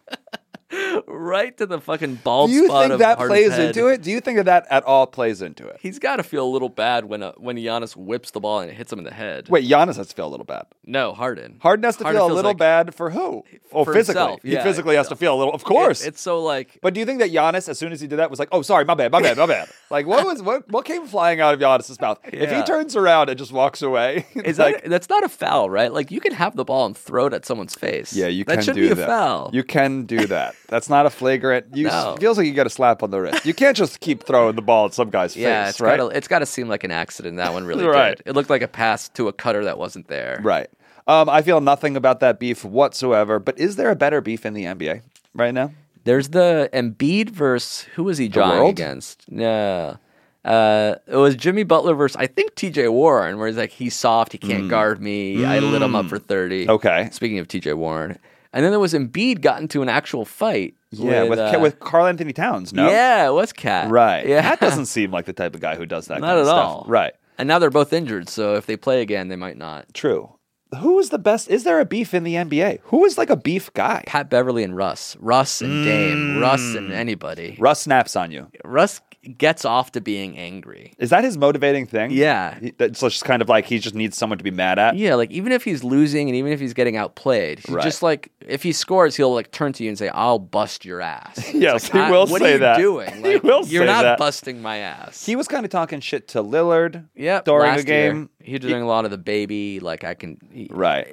Right to the fucking bald spot. Do you spot think of that Harden's plays head. into it? Do you think that that at all plays into it? He's got to feel a little bad when uh, when Giannis whips the ball and it hits him in the head. Wait, Giannis has to feel a little bad. No, Harden. Harden has to Harden feel a little like, bad for who? Oh, for physically. Himself. He yeah, physically has to feel a little. Of course. It, it's so like. But do you think that Giannis, as soon as he did that, was like, "Oh, sorry, my bad, my bad, my bad"? Like, what was what? What came flying out of Giannis's mouth? Yeah. If he turns around and just walks away, is like, that, that's not a foul, right? Like you can have the ball and throw it at someone's face. Yeah, you that can should do be a that. foul. You can do that. That's not a flagrant. You No. feels like you got a slap on the wrist. You can't just keep throwing the ball at some guy's yeah, face, it's right? Gotta, it's got to seem like an accident. That one really Right. did. It looked like a pass to a cutter that wasn't there. Right. Um, I feel nothing about that beef whatsoever. But is there a better beef in the N B A right now? There's the Embiid versus who was he drawing world? against? Yeah. Uh, it was Jimmy Butler versus I think T J Warren, where he's like, he's soft, he can't mm. guard me. Mm. I lit him up for thirty. Okay. Speaking of T J Warren. And then there was Embiid got into an actual fight. Yeah, with with, uh, uh, with Karl Anthony Towns, no? Yeah, it was Cat. Right. Yeah. Cat doesn't seem like the type of guy who does that Not kind of at stuff. all. Right. And now they're both injured, so if they play again, they might not. True. Who is the best? Is there a beef in the N B A? Who is like a beef guy? Pat Beverly and Russ. Russ and Dame. Mm. Russ and anybody. Russ snaps on you. Russ gets off to being angry. Is that his motivating thing? Yeah. He, it's just kind of like he just needs someone to be mad at? Yeah, like even if he's losing and even if he's getting outplayed, he's Right. just like, if he scores, he'll like turn to you and say, I'll bust your ass. Yes, like, he will what say are you that. doing? He Like, will You're say not that. busting my ass. He was kind of talking shit to Lillard Yep, during last a game. Year, he was doing a lot of the baby, like I can... He, Right.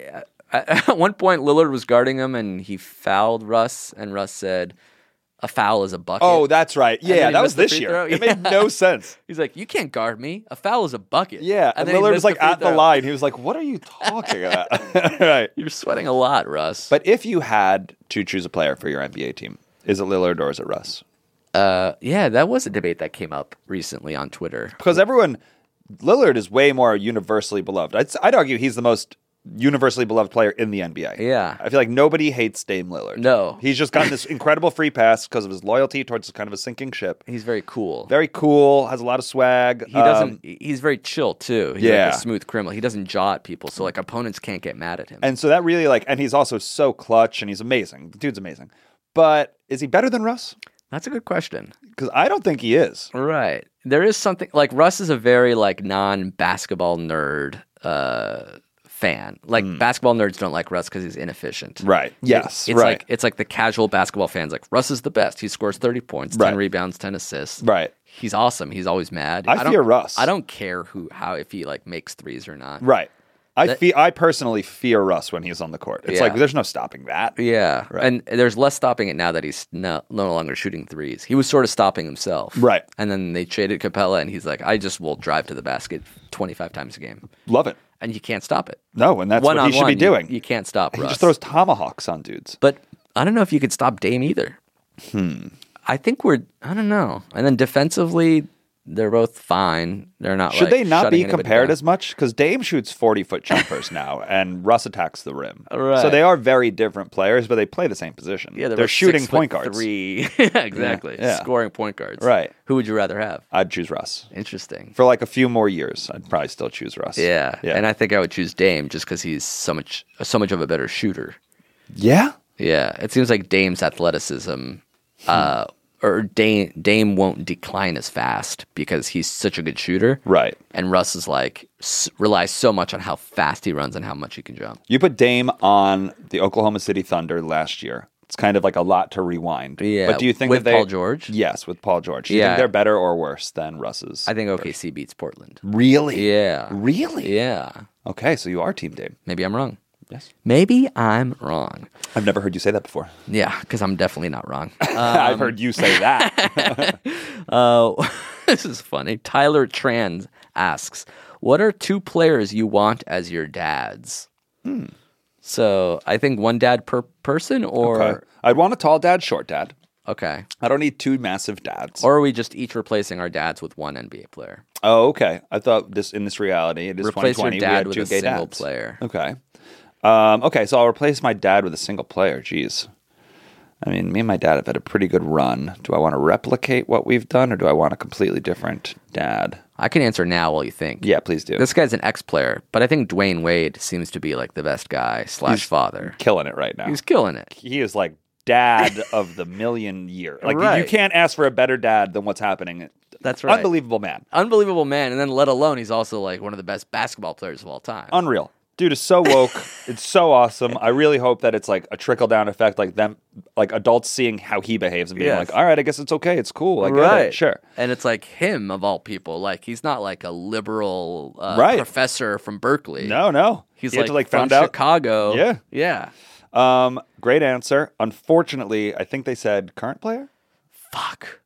At one point, Lillard was guarding him and he fouled Russ, and Russ said, a foul is a bucket. Oh, that's right. then Yeah, he that was missed the this free year. throw. It Yeah. made no sense. He's like, you can't guard me. A foul is a bucket. Yeah, and, and then he Lillard was missed like free at the throw. line. He was like, what are you talking about? Right. You're sweating a lot, Russ. But if you had to choose a player for your N B A team, is it Lillard or is it Russ? Uh, yeah, that was a debate that came up recently on Twitter. Because everyone, Lillard is way more universally beloved. I'd, I'd argue he's the most universally beloved player in the N B A. Yeah. I feel like nobody hates Dame Lillard. No. He's just gotten this incredible free pass because of his loyalty towards kind of a sinking ship. He's very cool. Very cool, has a lot of swag. He doesn't. Um, he's very chill too. He's yeah. like a smooth criminal. He doesn't jaw at people, so like opponents can't get mad at him. and so that really like, and he's also so clutch and he's amazing. The dude's amazing. But is he better than Russ? That's a good question. Because I don't think he is. Right. There is something like Russ is a very like non-basketball nerd uh, fan. Like basketball nerds don't like Russ because he's inefficient. Right. Yes. It's right. like it's like the casual basketball fans like Russ is the best. He scores thirty points, Right. ten rebounds, ten assists. right. He's awesome. He's always mad. I don't, fear Russ. I don't care who how if he like makes threes or not. Right. I That- fe- I personally fear Russ when he's on the court. It's Yeah. like there's no stopping that. Yeah, Right. and there's less stopping it now that he's no, no longer shooting threes. He was sort of stopping himself. Right. And then they traded Capella, and he's like, I just will drive to the basket twenty-five times a game. Love it. And you can't stop it. No, and that's One what on he should one, be doing. You, you can't stop he Russ. just throws tomahawks on dudes. But I don't know if you could stop Dame either. Hmm. I think we're, I don't know. And then defensively, they're both fine. They're not Should like, they not shutting be anybody compared down. as much? Because Dame shoots forty-foot jumpers now, and Russ attacks the rim. Right. So they are very different players, but they play the same position. Yeah, they're, they're, shooting six point foot guards. Three. Yeah, exactly. Yeah, yeah. Scoring point guards. Right. Who would you rather have? I'd choose Russ. Interesting. For like a few more years, I'd probably still choose Russ. Yeah. Yeah. And I think I would choose Dame just because he's so much so much of a better shooter. Yeah? Yeah. It seems like Dame's athleticism, uh, or Dame Dame won't decline as fast because he's such a good shooter. Right. And Russ is like s- relies so much on how fast he runs and how much he can jump. You put Dame on the Oklahoma City Thunder last year. It's kind of like a lot to rewind. Yeah, But do you think with that they, Paul George? Yes, with Paul George. Do you Yeah. think they're better or worse than Russ's? I think O K C beats Portland. Really? Yeah. Really? Yeah. Okay, so you are Team Dame. Maybe I'm wrong. Yes. Maybe I'm wrong. I've never heard you say that before. Yeah, because I'm definitely not wrong. I've heard you say that. Uh, this is funny. Tyler Trans asks, what are two players you want as your dads? So I think one dad per person or... Okay. I'd want a tall dad, short dad. Okay. I don't need two massive dads. Or are we just each replacing our dads with one N B A player? Oh, okay. I thought this in this reality, it is Replace your twenty twenty. dad we had with two a gay single dads. player. Okay. Um, okay, so I'll replace my dad with a single player. Jeez. I mean, me and my dad have had a pretty good run. Do I want to replicate what we've done, or do I want a completely different dad? I can answer now while you think. Yeah, please do. This guy's an ex-player, but I think Dwayne Wade seems to be like the best guy slash He's father. Killing it right now. He's killing it. He is like dad of the million year. Like you Right. can't ask for a better dad than what's happening. That's right. Unbelievable man. Unbelievable man, and then let alone he's also like one of the best basketball players of all time. Unreal. Dude is so woke. It's so awesome. I really hope that it's like a trickle down effect, like them, like adults seeing how he behaves and being Yes. like, all right, I guess it's okay. It's cool. I get right. it. Sure. And it's like him of all people. Like he's not like a liberal uh, Right. professor from Berkeley. No, no. He's He had like, to, like from found out. Chicago. Yeah. Yeah. Um, great answer. Unfortunately, I think they said current player. Fuck.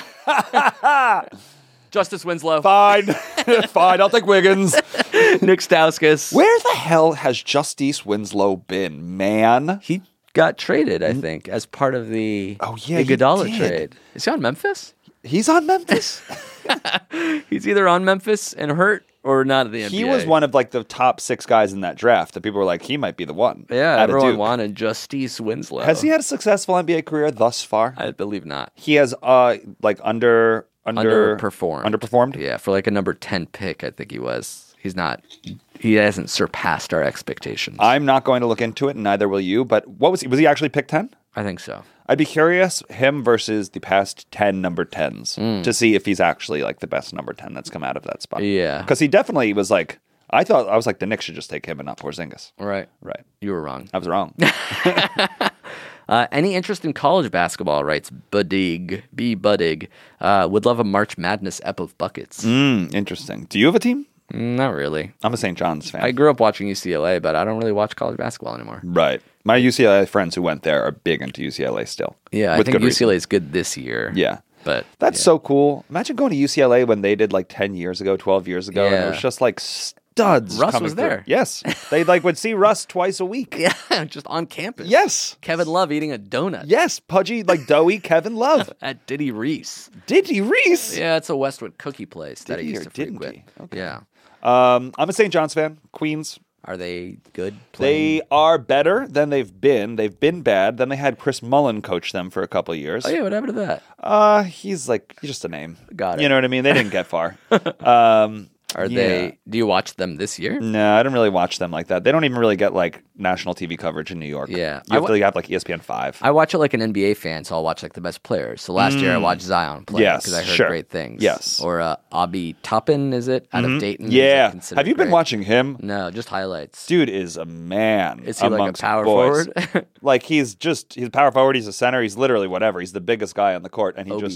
Justice Winslow. Fine. Fine. I'll take Wiggins. Nick Stauskas. Where the hell has Justice Winslow been, man? He got traded, I think, as part of the Oh, yeah, he Iguodala did. trade. Is he on Memphis? He's on Memphis. He's either on Memphis and hurt or not at the N B A. He was one of like the top six guys in that draft that people were like, he might be the one. Yeah, out of everyone Duke. wanted Justice Winslow. Has he had a successful N B A career thus far? I believe not. He has uh like under under Underperformed. Underperformed. Yeah, for like a number ten pick, I think he was. He's not. He hasn't surpassed our expectations. I'm not going to look into it, and neither will you. But what was he? Was he actually picked ten? I think so. I'd be curious him versus the past ten number tens Mm. to see if he's actually like the best number ten that's come out of that spot. Yeah. because he definitely was like. I thought I was like the Knicks should just take him and not Porzingis. Right. Right. You were wrong. I was wrong. Uh, any interest in college basketball, writes Budig, B. Budig. Uh, would love a March Madness ep of buckets. mm, interesting. Do you have a team? Mm, Not really. I'm a Saint John's fan. I grew up watching U C L A, but I don't really watch college basketball anymore. Right. My U C L A friends who went there are big into U C L A still. Yeah, I With think good U C L A reason. is good this year. Yeah. But That's yeah. so cool. Imagine going to U C L A when they did like ten years ago, twelve years ago, and it Yeah. was just like studs. Russ coming was through. there. Yes. They like would see Russ twice a week. Yeah, just on campus. Yes. Kevin Love eating a donut. Yes. Pudgy, like doughy Kevin Love. At Diddy Reese. Did he Reese? Yeah, it's a Westwood cookie place that Did I he used or to didn't frequent. he? Okay. Yeah. Um, I'm a Saint John's fan. Queens. Are they good playing? They are better than they've been. They've been bad. Then they had Chris Mullen coach them for a couple of years. Oh, yeah, what happened to that? Uh, he's like he's just a name. Got it. You know what I mean? They didn't get far. um, Are yeah. they? Do you watch them this year? No, I don't really watch them like that. They don't even really get like national T V coverage in New York. Yeah. you I have wa- to have like E S P N five. I watch it like an N B A fan, so I'll watch like the best players. So last year I watched Zion play Mm. Yes, because I heard sure. great things. Yes. Or uh, Abi Toppin, is it out of Dayton? He's, like, yeah. considered Have you been great. watching him? No, just highlights. Dude is a man. Is he like a amongst power boys. forward? Like he's just he's a power forward. He's a center. He's literally whatever. He's the biggest guy on the court, and he Obi. just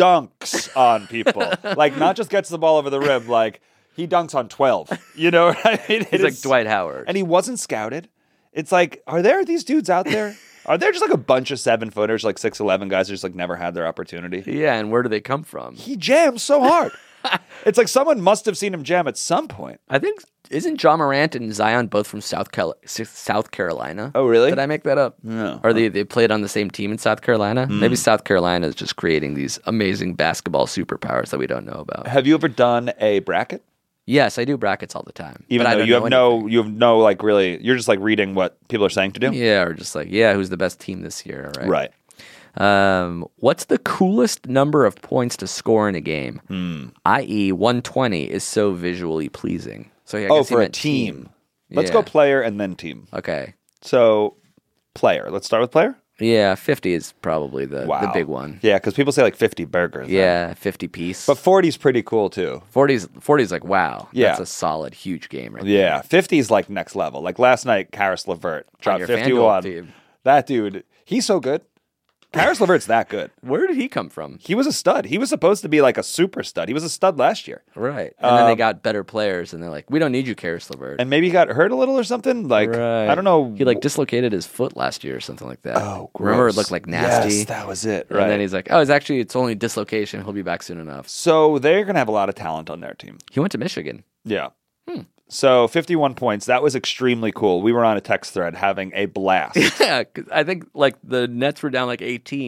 dunks on people. Like not just gets the ball over the rim. Like he dunks on twelve. You know what I mean? It He's like is- Dwight Howard. and he wasn't scouted. It's like, are there these dudes out there? Are there just like a bunch of seven footers, like six eleven guys who just like never had their opportunity? yeah, and where do they come from? He jams so hard. It's like someone must have seen him jam at some point. I think isn't John Morant and Zion both from South Cal- South Carolina? Oh, really? Did I make that up? No. Or they they played on the same team in South Carolina? Hmm. Maybe South Carolina is just creating these amazing basketball superpowers that we don't know about. Have you ever done a bracket? Yes, I do brackets all the time. Even but I though don't you know have no, anything. you have no like really, you're just like reading what people are saying to do. Yeah, or just like, yeah, who's the best team this year, right? Right. Um, what's the coolest number of points to score in a game? Hmm. that is, one twenty is so visually pleasing. So yeah, I Oh, guess he for a meant team. Let's Yeah. go player and then team. Okay. So player. Let's start with player. Yeah, fifty is probably the, Wow. the big one. Yeah, because people say like fifty burgers. then. Yeah, fifty piece. But forty's pretty cool too. forty's forty's like, wow. Yeah. That's a solid, huge game right Yeah, fifty's like next level. Like last night, Karis LeVert dropped your FanDuel fifty-one. team. That dude, he's so good. Karis LeVert's that good. there. Where did he come from? He was a stud. He was supposed to be like a super stud. He was a stud last year. Right. And then they Um, got better players, and they're like, we don't need you, Karis LeVert. And maybe he got hurt a little or something. Like, Right. I don't know. He like dislocated his foot last year or something like that. Oh, Remember it gross. looked like nasty? Yes, that was it. And Right. then he's like, oh, it's actually, it's only dislocation. He'll be back soon enough. so they're going to have a lot of talent on their team. He went to Michigan. Yeah. So fifty-one points. That was extremely cool. We were on a text thread having a blast. Yeah, 'cause I think like the Nets were down like eighteen,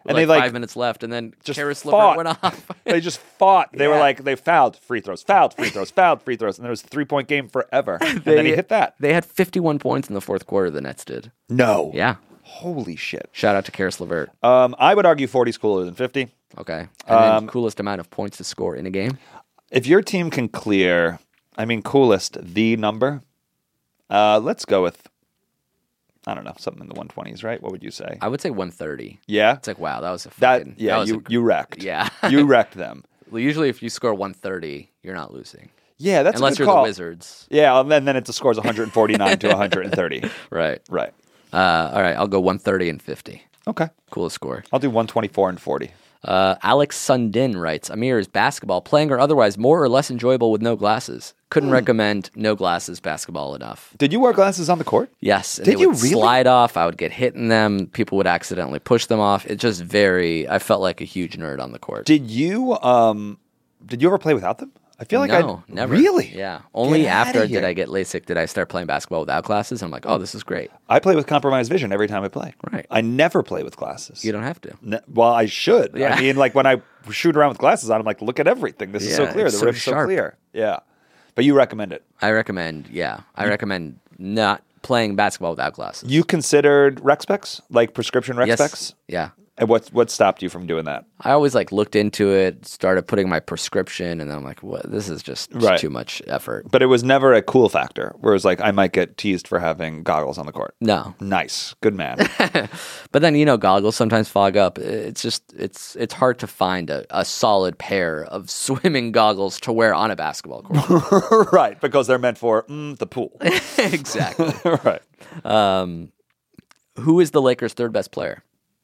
And like they like five minutes left, and then just Karis fought. LeVert went off. They just fought. They were Yeah. like, they fouled free throws, fouled free throws, fouled free throws, and there was a three point game forever. And then he hit that. They had fifty-one points in the fourth quarter. The Nets did. No. Yeah. Holy shit. Shout out to Karis LeVert. Um, I would argue forty is cooler than fifty. Okay. And then Um, coolest amount of points to score in a game. If your team can clear, I mean, coolest, the number, uh, let's go with, I don't know, something in the one twenties, right? What would you say? I would say one thirty. Yeah? It's like, wow, that was a That, fucking, yeah, that was you, a, you wrecked. Yeah. You wrecked them. Well, usually if you score one thirty, you're not losing. Yeah, that's Unless a good you're call. the Wizards. Yeah, and then, then it scores one forty-nine to one thirty. Right. Right. Uh, all right, I'll go one thirty and fifty. Okay. Coolest score. I'll do one twenty-four and forty. Uh, Alex Sundin writes, Amir, is basketball, playing or otherwise, more or less enjoyable with no glasses? Couldn't recommend no glasses basketball enough. Did you wear glasses on the court? Yes. And Did they you would really? slide off. I would get hit in them. People would accidentally push them off. It's just very, I felt like a huge nerd on the court. Did you um did you ever play without them? I feel like no, I never. Really? Yeah. Only Get outta after here. did I get LASIK did I start playing basketball without glasses. I'm like, oh, this is great. I play with compromised vision every time I play. Right. I never play with glasses. You don't have to. Ne- well, I should. Yeah. I mean, like when I shoot around with glasses on, I'm like, look at everything. This is so Yeah, clear. it's The so rim's so sharp. clear. Yeah. But you recommend it. I recommend, yeah, I recommend not playing basketball without glasses. You considered rec specs, like prescription rec yes. specs? Yeah. And what what stopped you from doing that? I always like looked into it, started putting my prescription, and then I'm like, "What? This is just, just Right. too much effort." But it was never a cool factor. Where it was like, I might get teased for having goggles on the court. No, Nice, good man. but then you know, goggles sometimes fog up. It's just it's it's hard to find a, a solid pair of swimming goggles to wear on a basketball court. Right, because they're meant for mm, the pool. Exactly. Right. Um, who is the Lakers' third best player?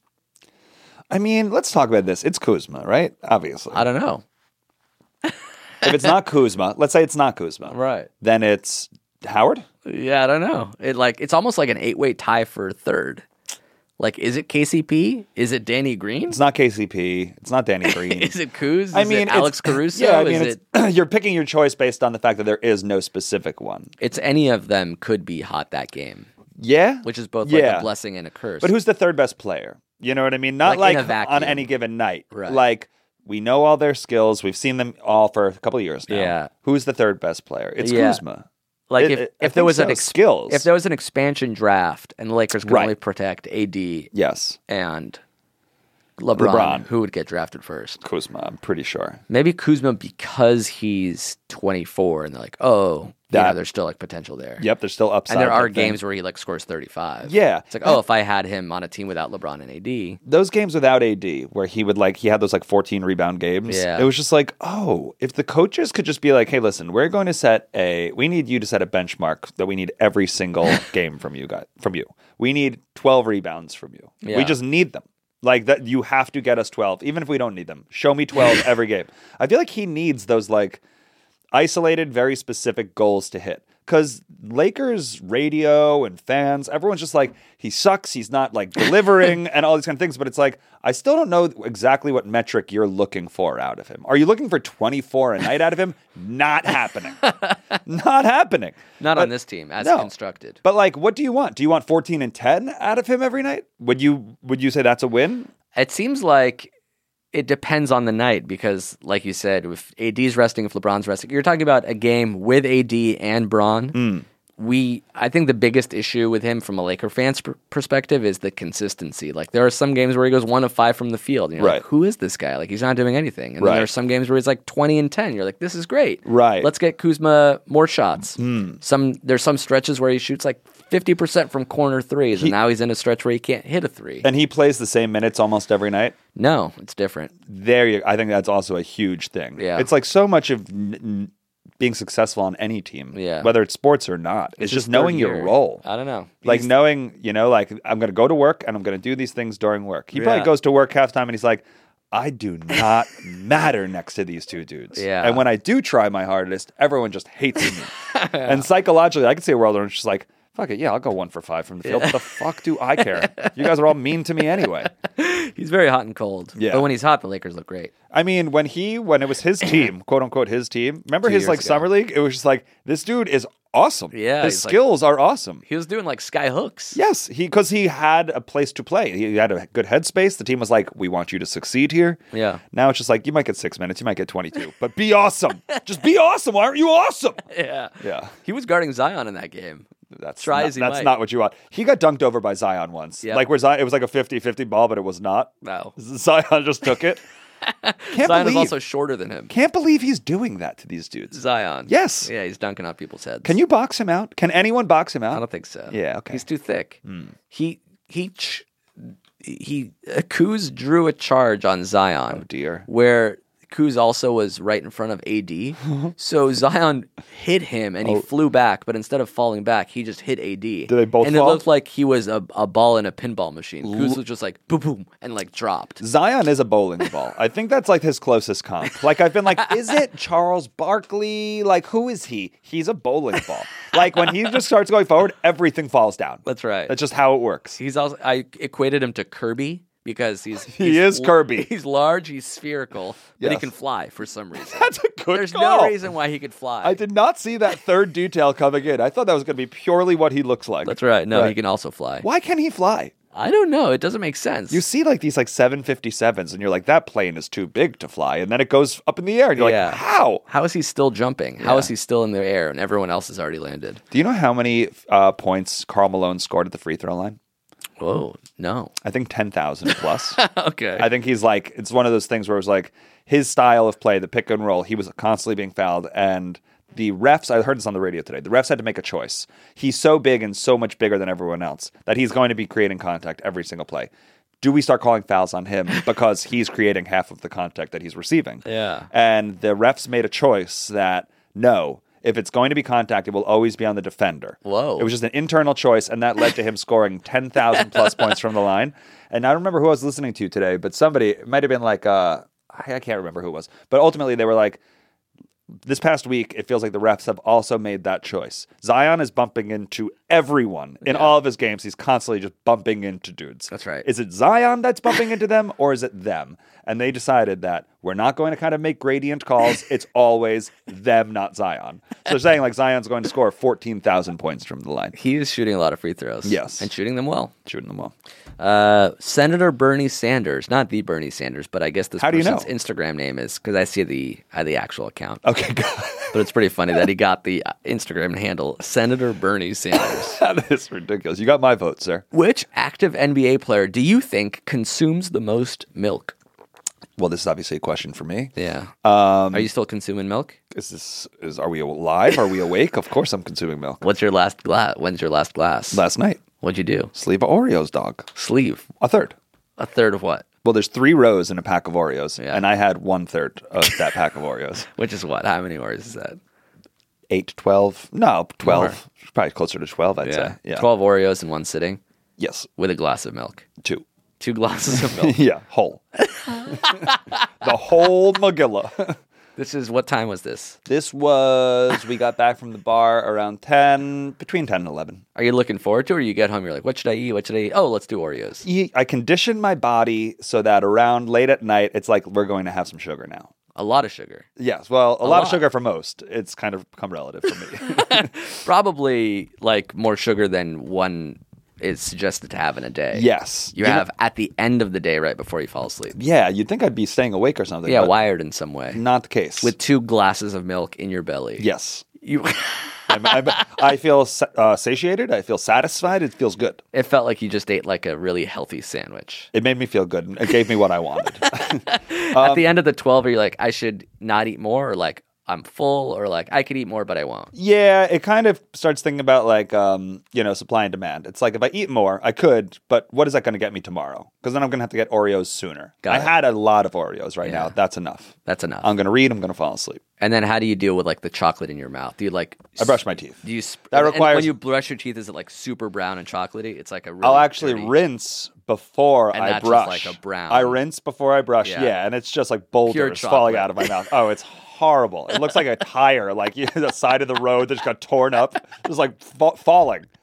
I mean, let's talk about this. It's Kuzma, right? Obviously. I don't know. If it's not Kuzma, let's say it's not Kuzma. Right. Then it's Howard? Yeah, I don't know. It like it's almost like an eight-way tie for third. Like, is it K C P? Is it Danny Green? It's not K C P. It's not Danny Green. Is it Kuz? Is I mean, it Alex it's- Caruso? Yeah, I mean, is it's, it? you're picking your choice based on the fact that there is no specific one. It's any of them could be hot that game, Yeah? which is both like Yeah. a blessing and a curse. But who's the third best player? You know what I mean? Not Like like, in a vacuum. on any given night. Right. Like, we know all their skills. We've seen them all for a couple of years now. Yeah. Who's the third best player? It's Yeah. Kuzma. like it- if, it- I if there think was an so. ex- Skills. if there was an expansion draft and the Lakers could Right. only protect A D Yes. and LeBron, LeBron. who would get drafted first? Kuzma, I'm pretty sure. Maybe Kuzma because he's twenty-four and they're like, oh, yeah, That- there's still like potential there. Yep, there's still upside. And there are but then- games where he like scores thirty-five. Yeah. It's like, oh, if I had him on a team without LeBron and A D. Those games without A D, where he would like, he had those like fourteen rebound games. Yeah. It was just like, oh, if the coaches could just be like, hey, listen, we're going to set a, we need you to set a benchmark that we need every single game from you guys, from you. We need twelve rebounds from you. Yeah. We just need them. Like that, you have to get us twelve, even if we don't need them. Show me twelve every game. I feel like he needs those like isolated, very specific goals to hit. Because Lakers radio and fans, everyone's just like, he sucks, he's not like delivering and all these kind of things. But it's like, I still don't know exactly what metric you're looking for out of him. Are you looking for twenty-four a night out of him? Not happening. Not happening. Not But- on this team, as no. constructed. But like, what do you want? Do you want fourteen and ten out of him every night? Would you would you say that's a win? It seems like it depends on the night because, like you said, if A D's resting, if LeBron's resting, you're talking about a game with A D and Bron. Mm. We, I think the biggest issue with him from a Laker fan's pr- perspective is the consistency. Like there are some games where he goes one of five from the field. And you're Right. like, who is this guy? Like he's not doing anything. And Right. then there are some games where he's like twenty and ten. You're like, this is great. Right. Let's get Kuzma more shots. Mm. Some there's some stretches where he shoots like fifty percent from corner threes, He- and now he's in a stretch where he can't hit a three. And he plays the same minutes almost every night. No, it's different. There, you, I think that's also a huge thing. Yeah. It's like so much of n- n- being successful on any team, Yeah. whether it's sports or not. It's, It's just his knowing third your year. role. I don't know. Like He's- knowing, you know, like I'm going to go to work and I'm going to do these things during work. He probably Yeah. goes to work halftime and he's like, I do not matter next to these two dudes. Yeah. And when I do try my hardest, everyone just hates me. And psychologically, I can see a world where it's just like, Fuck it, yeah, I'll go one for five from the field. What the fuck do I care? You guys are all mean to me anyway. He's very hot and cold. Yeah. But when he's hot, the Lakers look great. I mean, when he, when it was his team, quote unquote his team, remember Two his years like ago. summer league? It was just like, this dude is awesome. Yeah, His he's like- skills are awesome. He was doing like sky hooks. Yes, he because he had a place to play. He had a good headspace. The team was like, "We want you to succeed here." Yeah. Now it's just like you might get six minutes, you might get twenty-two, but be awesome. Just be awesome. Why aren't you awesome? Yeah. Yeah, He was guarding Zion in that game. that's Try not, as he that's might. not what you want. He got dunked over by Zion once. Yeah. Like where Zion, it was like a fifty-fifty ball, but it was not. No. Zion just took it. Can't Zion believe. is also shorter than him. Can't believe he's doing that to these dudes. Zion. Yes. Yeah, he's dunking on people's heads. Can you box him out? Can anyone box him I out? don't think so. Yeah, okay. He's too thick. He he ch- he uh, Kuz drew a charge on Zion. Oh, dear. Where Kuz also was right in front of A D. So Zion hit him and he flew back, but instead of falling back, he just hit A D. Did they both And fall? it looked like he was a, a ball in a pinball machine. Kuz was just like boom boom and like dropped. Zion is a bowling ball. I think that's like his closest comp. Like I've been like, is it Charles Barkley? Like who is he? He's a bowling ball. Like when he just starts going forward, everything falls down. That's right. That's just how it works. He's also I equated him to Kirby because he's, He he's is Kirby. He's large, he's spherical, but he Yes. can fly for some reason. That's a good There's call. no reason why he could fly. I did not see that third detail coming in. I thought that was going to be purely what he looks like. That's right. No, Right. he can also fly. Why can he fly? I don't know. It doesn't make sense. You see like these like seven fifty-sevens and you're like, that plane is too big to fly. And then it goes up in the air and you're Yeah. like, how? How is he still jumping? How Yeah. is he still in the air and everyone else has already landed? Do you know how many uh, points Karl Malone scored at the free throw line? Whoa, no. I think ten thousand plus. Okay. I think he's like, it's one of those things where it's like his style of play, the pick and roll, he was constantly being fouled. And the refs, I heard this on the radio today, the refs had to make a choice. He's so big and so much bigger than everyone else that he's going to be creating contact every single play. Do we start calling fouls on him because he's creating half of the contact that he's receiving? Yeah. And the refs made a choice that no, if it's going to be contact, it will always be on the defender. Whoa. It was just an internal choice, and that led to him scoring ten thousand plus points from the line. And I don't remember who I was listening to today, but somebody, it might have been like, uh, I I can't remember who it was. But ultimately, they were like, this past week, it feels like the refs have also made that choice. Zion is bumping into everyone. In all of his games, he's constantly just bumping into dudes. That's right. Is it Zion that's bumping into them, or is it them? And they decided that we're not going to kind of make gradient calls. It's always them, not Zion. So they're saying like Zion's going to score fourteen thousand points from the line. He is shooting a lot of free throws. Yes. And shooting them well. Shooting them well. Uh, Senator Bernie Sanders, not the Bernie Sanders, but I guess this How do you person's know? Instagram name is because I see the uh, the actual account. Okay, good. But it's pretty funny that he got the uh, Instagram handle Senator Bernie Sanders. That is ridiculous. You got my vote, sir. Which active N B A player do you think consumes the most milk? Well, this is obviously a question for me. Yeah. Um, Are you still consuming milk? is this is are we alive? Are we awake? Of course, I'm consuming milk. What's your last glass? When's your last glass? Last night, What'd you do? sleeve of Oreos, dog. Sleeve. A third. A third of what? Well, there's three rows in a pack of Oreos, Yeah. and I had one third of that pack of Oreos. Which is what? How many Oreos is that? Eight, twelve? No, twelve. More. Probably closer to twelve, I'd say. Yeah. twelve Oreos in one sitting Yes, with a glass of milk. two. Two glasses of milk. Yeah, whole. The whole Magilla. This is, what time was this? This was, we got back from the bar around ten, between ten and eleven. Are you looking forward to it, or you get home, you're like, what should I eat? What should I eat? Oh, let's do Oreos. Ye- I conditioned my body so that around late at night, it's like we're going to have some sugar now. A lot of sugar. Yes, well, a, lot, lot. of sugar for most. It's kind of become relative for me. Probably like more sugar than one is suggested to have in a day. Yes. You You know- have at the end of the day right before you fall asleep. Yeah, you'd think I'd be staying awake or something. Yeah, but wired in some way. not the case. With two glasses of milk in your belly. yes. You I'm, I'm, I feel sa- uh, satiated. I feel satisfied. It feels good. It felt like you just ate like a really healthy sandwich. It made me feel good. and It gave me what I wanted. At the end of the twelve, are you like, I should not eat more, or like, I'm full, or like, I could eat more, but I won't? Yeah, it kind of starts thinking about like, um, you know, supply and demand. It's like if I eat more, I could, but what is that going to get me tomorrow? Because then I'm going to have to get Oreos sooner. Got I it. had a lot of Oreos right Yeah. now. That's enough. That's enough. I'm going to read. I'm going to fall asleep. And then how do you deal with like the chocolate in your mouth? Do you like I brush my teeth. Do you sp- That and requires- when you brush your teeth, is it like super brown and chocolatey? It's like a really I'll actually dirty- rinse before And I that's just brush. like a brown- I rinse before I brush. Yeah. Yeah, and it's just like boulders Pure falling chocolate. out of my mouth. Oh, it's horrible. It looks like a tire, like you the side of the road that just got torn up, just like fa- falling.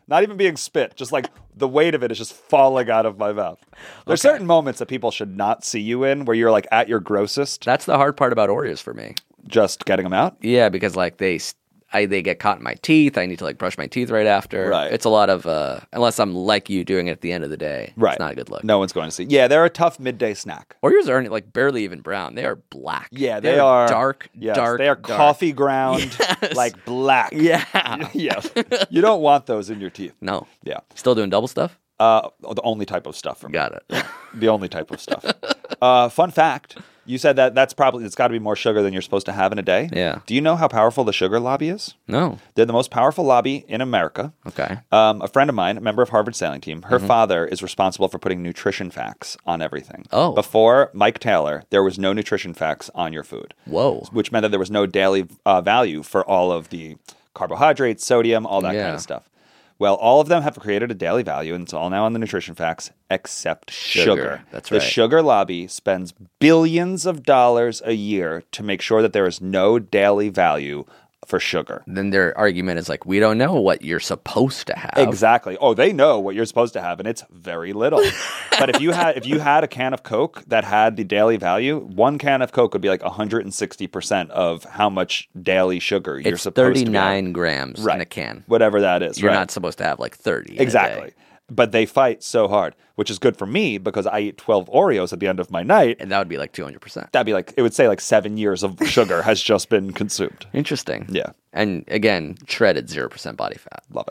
Not even being spit. Just like the weight of it is just falling out of my mouth. There's Okay. certain moments that people should not see you in where you're like at your grossest, That's the hard part about Oreos for me. just getting them out. Yeah, because like they, s- I they get caught in my teeth. I need to like brush my teeth right after. Right. It's a lot of uh, unless I'm like you doing it at the end of the day. Right. It's not a good look. No one's going to see. Yeah, they're a tough midday snack. Oreos are like barely even brown. They are black. Yeah, they They're are dark, yes, dark. They are dark. coffee ground, Yes. like black. Yeah. yeah. You don't want those in your teeth. No. Yeah. Still doing double stuff? Uh, the only type of stuff for me. Got it. The only type of stuff. Uh, fun fact: you said that that's probably it's got to be more sugar than you're supposed to have in a day. Yeah. Do you know how powerful the sugar lobby is? No. They're the most powerful lobby in America. Okay. Um, a friend of mine, a member of Harvard sailing team, her father is responsible for putting nutrition facts on everything. Oh. Before Mike Taylor, there was no nutrition facts on your food. Whoa. Which meant that there was no daily uh, value for all of the carbohydrates, sodium, all that kind Yeah. of stuff. Well, all of them have created a daily value, and it's all now on the nutrition facts, except sugar. Sugar, that's the right. sugar lobby spends billions of dollars a year to make sure that there is no daily value for sugar. Then their argument is like, we don't know what you're supposed to have. Exactly. Oh, they know what you're supposed to have, and it's very little. But if you had if you had a can of Coke that had the daily value, one can of Coke would be like one hundred sixty percent of how much daily sugar you're It's supposed to be thirty-nine having. grams Right. in a can. Whatever that is. You're right. not supposed to have like thirty. in a Exactly. day. But they fight so hard, which is good for me because I eat twelve Oreos at the end of my night. And that would be like two hundred percent. That'd be like, it would say like seven years of sugar has just been consumed. Interesting. Yeah. And again, shredded zero percent body fat. Love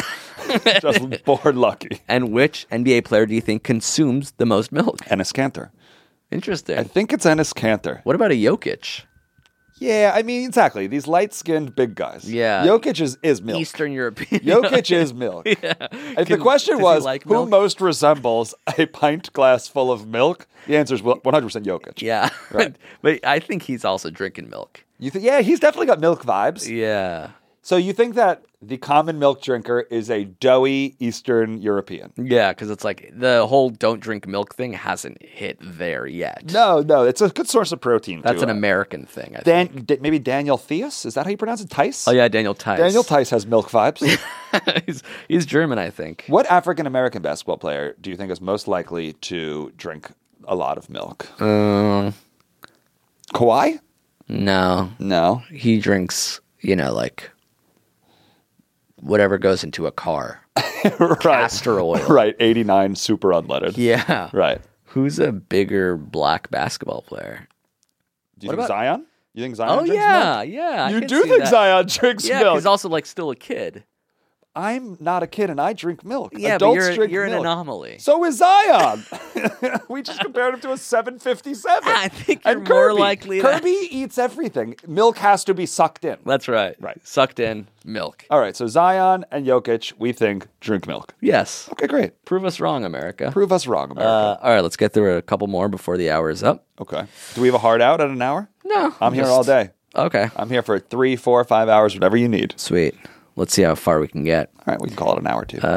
it. Just born lucky. And which N B A player do you think consumes the most milk? Ennis Cantor. Interesting. I think it's Ennis Cantor. What about a Jokic? Yeah, I mean, exactly. These light-skinned big guys. Yeah. Jokic is, is milk. Eastern European. Jokic is milk. Yeah. If the Can- question does he was, like who milk? most resembles a pint glass full of milk? The answer is one hundred percent Jokic. Yeah. Right. But I think he's also drinking milk. You think? Yeah, he's definitely got milk vibes. Yeah. So you think that the common milk drinker is a doughy Eastern European? Yeah, because it's like the whole don't drink milk thing hasn't hit there yet. No, no, it's a good source of protein. That's to, an uh, American thing, I Dan, think. D- maybe Daniel Theus? Is that how you pronounce it? Tice? Oh, yeah, Daniel Tice. Daniel Tice has milk vibes. he's, he's German, I think. What African American basketball player do you think is most likely to drink a lot of milk? Um, Kawhi? no. No. He drinks, you know, like whatever goes into a car. right. Castor oil. Right. eighty-nine super unleaded. Yeah. Right. Who's a bigger black basketball player? Do you What think about- Zion? You think Zion Oh, drinks yeah. milk? Yeah. I You can do see think that. Zion drinks Yeah, milk? he's also like still a kid. I'm not a kid and I drink milk. Yeah, Adults but you're, drink you're an milk. anomaly. So is Zion. We just compared him to a seven fifty-seven. I think you're and more Kirby. likely to- Kirby eats everything. Milk has to be sucked in. That's right. Right. Sucked in milk. All right, so Zion and Jokic, we think drink milk. Yes. Okay, great. Prove us wrong, America. Prove us wrong, America. Uh, all right, let's get through a couple more before the hour is up. okay. Do we have a hard out at an hour? No. I'm here just- all day. Okay. I'm here for three, four, five hours, whatever you need. Sweet. Let's see how far we can get. All right, we can call it an hour too.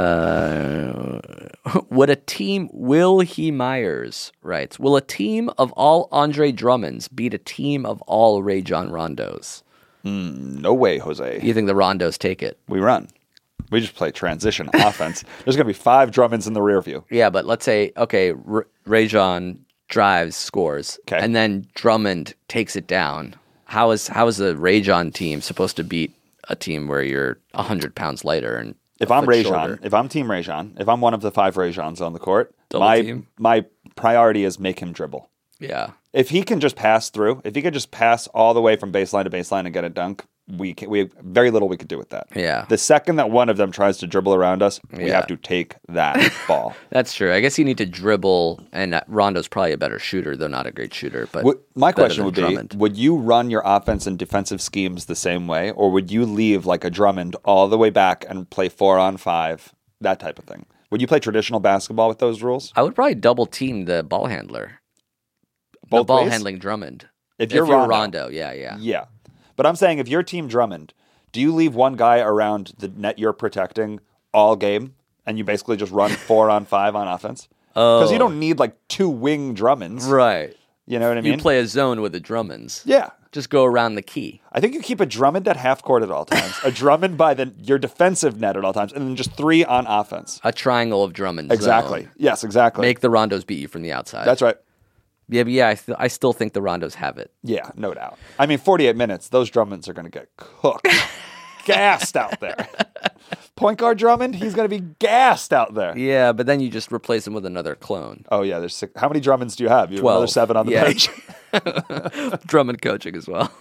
Uh, would a team, Will He Myers writes, will a team of all Andre Drummonds beat a team of all Ray John Rondos? no way, Jose. You think the Rondos take it? We run. We just play transition offense. There's going to be five Drummonds in the rear view. Yeah, but let's say, okay, R- Ray John drives, scores, Okay. and then Drummond takes it down. How is how is the Ray John team supposed to beat a team where you're one hundred pounds lighter and If a I'm foot Ray shorter? John, if I'm Team Ray John, if I'm one of the five Ray Johns on the court, Double my team. my priority is make him dribble. Yeah. If he can just pass through, if he could just pass all the way from baseline to baseline and get a dunk, we can, we have very little we could do with that. Yeah. The second that one of them tries to dribble around us, we Yeah. have to take that ball. That's true. I guess you need to dribble, and uh, Rondo's probably a better shooter, though not a great shooter. But What, my better question than would be, Drummond. would you run your offense and defensive schemes the same way, or would you leave like a Drummond all the way back and play four on five, that type of thing? Would you play traditional basketball with those rules? I would probably double team the ball handler, the Both ball ways? handling Drummond. If you're Rondo. Rondo, yeah, yeah, Yeah. But I'm saying if you're Team Drummond, do you leave one guy around the net you're protecting all game and you basically just run four on five on offense? Because Oh, you don't need like two wing Drummonds. right. You know what I You mean? play a zone with the Drummonds. Yeah. Just go around the key. I think you keep a Drummond at half court at all times, a Drummond by the your defensive net at all times, and then just three on offense. A triangle of Drummond. Exactly. Zone. Yes, exactly. Make the Rondos beat you from the outside. That's right. Yeah, but yeah, I, th- I still think the Rondos have it. Yeah, no doubt. I mean, forty-eight minutes, those Drummonds are going to get cooked. Gassed out there. Point guard Drummond, he's going to be gassed out there. Yeah, but then you just replace him with another clone. Oh, yeah. There's six. How many Drummonds do you have? You have Twelve. another seven on the Yeah. bench. Drummond coaching as well.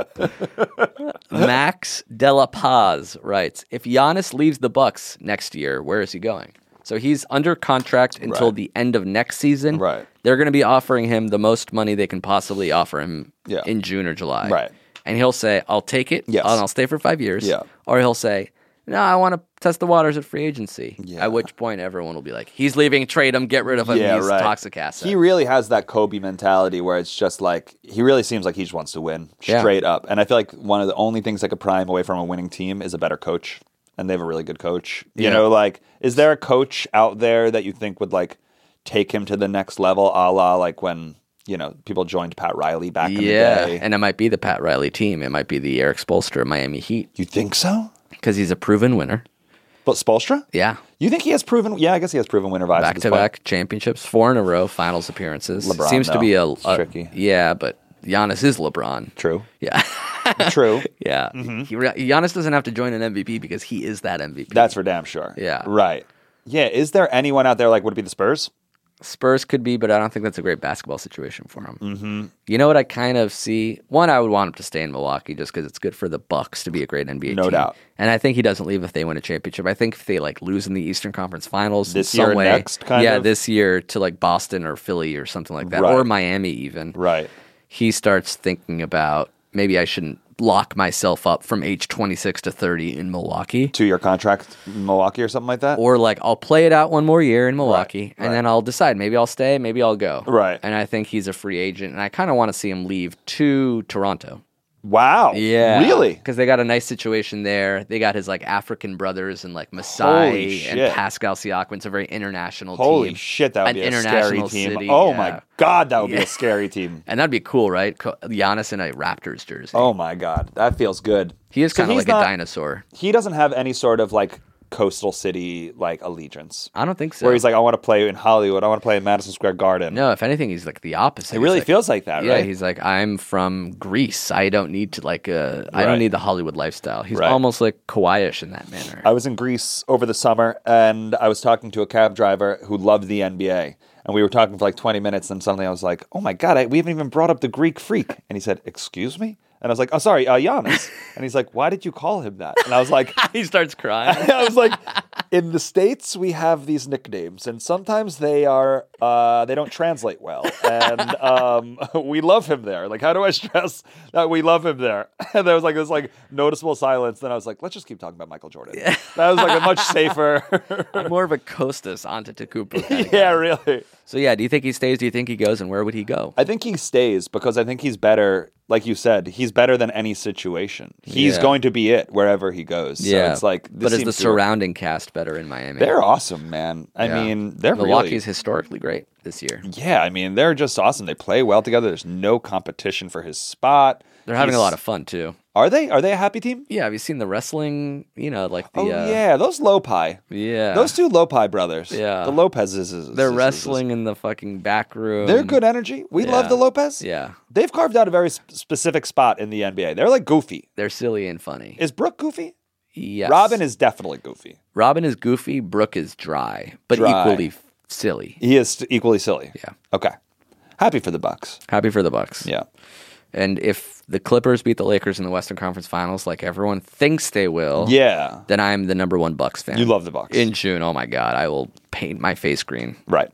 Max Della Paz writes, if Giannis leaves the Bucks next year, where is he going? So he's under contract until Right. the end of next season. Right. They're going to be offering him the most money they can possibly offer him Yeah. in June or July. Right. And he'll say, I'll take it, Yes. and I'll stay for five years. Yeah. Or he'll say, no, I want to test the waters at free agency. Yeah. At which point everyone will be like, he's leaving, trade him, get rid of him, Yeah, he's right. a toxic asset. He really has that Kobe mentality where it's just like, he really seems like he just wants to win Yeah. straight up. And I feel like one of the only things that could pry him away from a winning team is a better coach. And they have a really good coach. You Yeah. know, like, is there a coach out there that you think would like take him to the next level, a la like when, you know, people joined Pat Riley back in yeah, the day? and it might be the Pat Riley team. It might be the Eric Spoelstra Miami Heat You think so? because he's a proven winner. But Spoelstra? Yeah, You think he has proven? Yeah, I guess he has proven winner vibes. at back this to point. back championships, four in a row, finals appearances. LeBron, Seems to though. be a, It's a tricky. yeah, but Giannis is LeBron. True. Yeah, True. yeah. He, Giannis doesn't have to join an M V P because he is that M V P. That's for damn sure. Yeah. Right. Yeah. Is there anyone out there like would it be the Spurs? Spurs could be, but I don't think that's a great basketball situation for him. Mm-hmm. You know what I kind of see? One, I would want him to stay in Milwaukee just because it's good for the Bucks to be a great N B A No team. doubt. And I think he doesn't leave if they win a championship. I think if they like lose in the Eastern Conference Finals This in some year, way, next, kind yeah, of? this year to like Boston or Philly or something like that, Right. or Miami even. Right. He starts thinking about maybe I shouldn't lock myself up from age twenty-six to thirty in Milwaukee. Two year contract in Milwaukee or something like that? Or like I'll play it out one more year in Milwaukee, Right, and right. then I'll decide. Maybe I'll stay, maybe I'll go. Right. And I think he's a free agent, and I kind of want to see him leave to Toronto. Wow. Yeah, Really? Because they got a nice situation there. They got his like African brothers and like Holy Masai shit. and Pascal Siakam. It's a very international Holy team. shit, that would An be a scary international team. city, oh yeah. my God, that would be Yeah. a scary team. And that'd be cool, right? Co- Giannis in a Raptors jersey. Oh my God, that feels good. he is So kind of he's like not- a dinosaur. He doesn't have any sort of like coastal city like allegiance. I don't think so. Where he's like, I want to play in Hollywood. I want to play in Madison Square Garden. no, if anything, he's like the opposite. It He's really like- feels like that, Yeah, right? he's like, I'm from Greece. I don't need to like, uh, I Right. don't need the Hollywood lifestyle. He's Right. almost like Kawhi-ish in that manner. I was in Greece over the summer, and I was talking to a cab driver who loved the N B A. And we were talking for like twenty minutes, and suddenly I was like, oh my God, I, we haven't even brought up the Greek freak. And he said, excuse me? And I was like, oh, sorry, uh, Giannis. And he's like, why did you call him that? And I was like, he starts crying. I was like, in the States, we have these nicknames, and sometimes they are, uh, they don't translate well. And um, we love him there. Like, how do I stress that we love him there? And there was like this like noticeable silence. Then I was like, let's just keep talking about Michael Jordan. That was like a much safer. I'm more of a Costas Antetokounmpo kind of Yeah, guy. really. So yeah, do you think he stays? Do you think he goes? And where would he go? I think he stays because I think he's better. Like you said, he's better than any situation. He's Yeah. going to be it wherever he goes. So yeah, it's like, this but is the seems to- surrounding cast better in Miami? They're awesome, man. I Yeah. mean, they're Milwaukee's really. historically great this year. Yeah, I mean, they're just awesome. They play well together. There's no competition for his spot. They're having a He's- lot of fun too. Are they? Are they a happy team? Yeah, have you seen the wrestling? You know, like the oh uh, yeah, those Lopi. yeah, Those two Lopi brothers. Yeah. the Lopezes. They're wrestling in the fucking back room. They're good energy. We love Yeah. the Lopez. Yeah, They've carved out a very sp- specific spot in the N B A. They're like goofy. they're silly and funny. Is Brooke goofy? Yes. Robin is definitely goofy. Robin is goofy. Brooke is dry, but Dry. equally f- silly. He is st- equally silly. Yeah. Okay. Happy for the Bucks. Happy for the Bucks. Yeah. And if the Clippers beat the Lakers in the Western Conference Finals, like everyone thinks they will, Yeah. then I'm the number one Bucks fan. You love the Bucks. In June, oh my God, I will paint my face green. Right.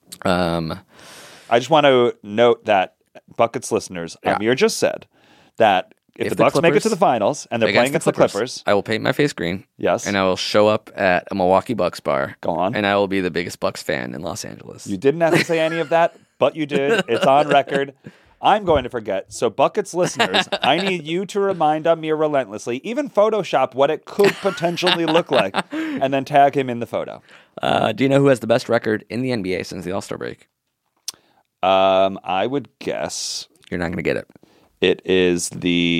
Um, I just want to note that Buckets listeners, Yeah. Amir just said that if, If the the Bucks make it Clippers- to the finals and they're playing against the Clippers, I will paint my face green. Yes. And I will show up at a Milwaukee Bucks bar. Go on. And I will be the biggest Bucks fan in Los Angeles. you didn't have to say any of that, but you did. It's on record. I'm going to forget. So, Buckets listeners, I need you to remind Amir relentlessly, even Photoshop what it could potentially look like, and then tag him in the photo. Uh, do you know who has the best record in the N B A since the All-Star break? Um, I would guess You're not going to get it. It is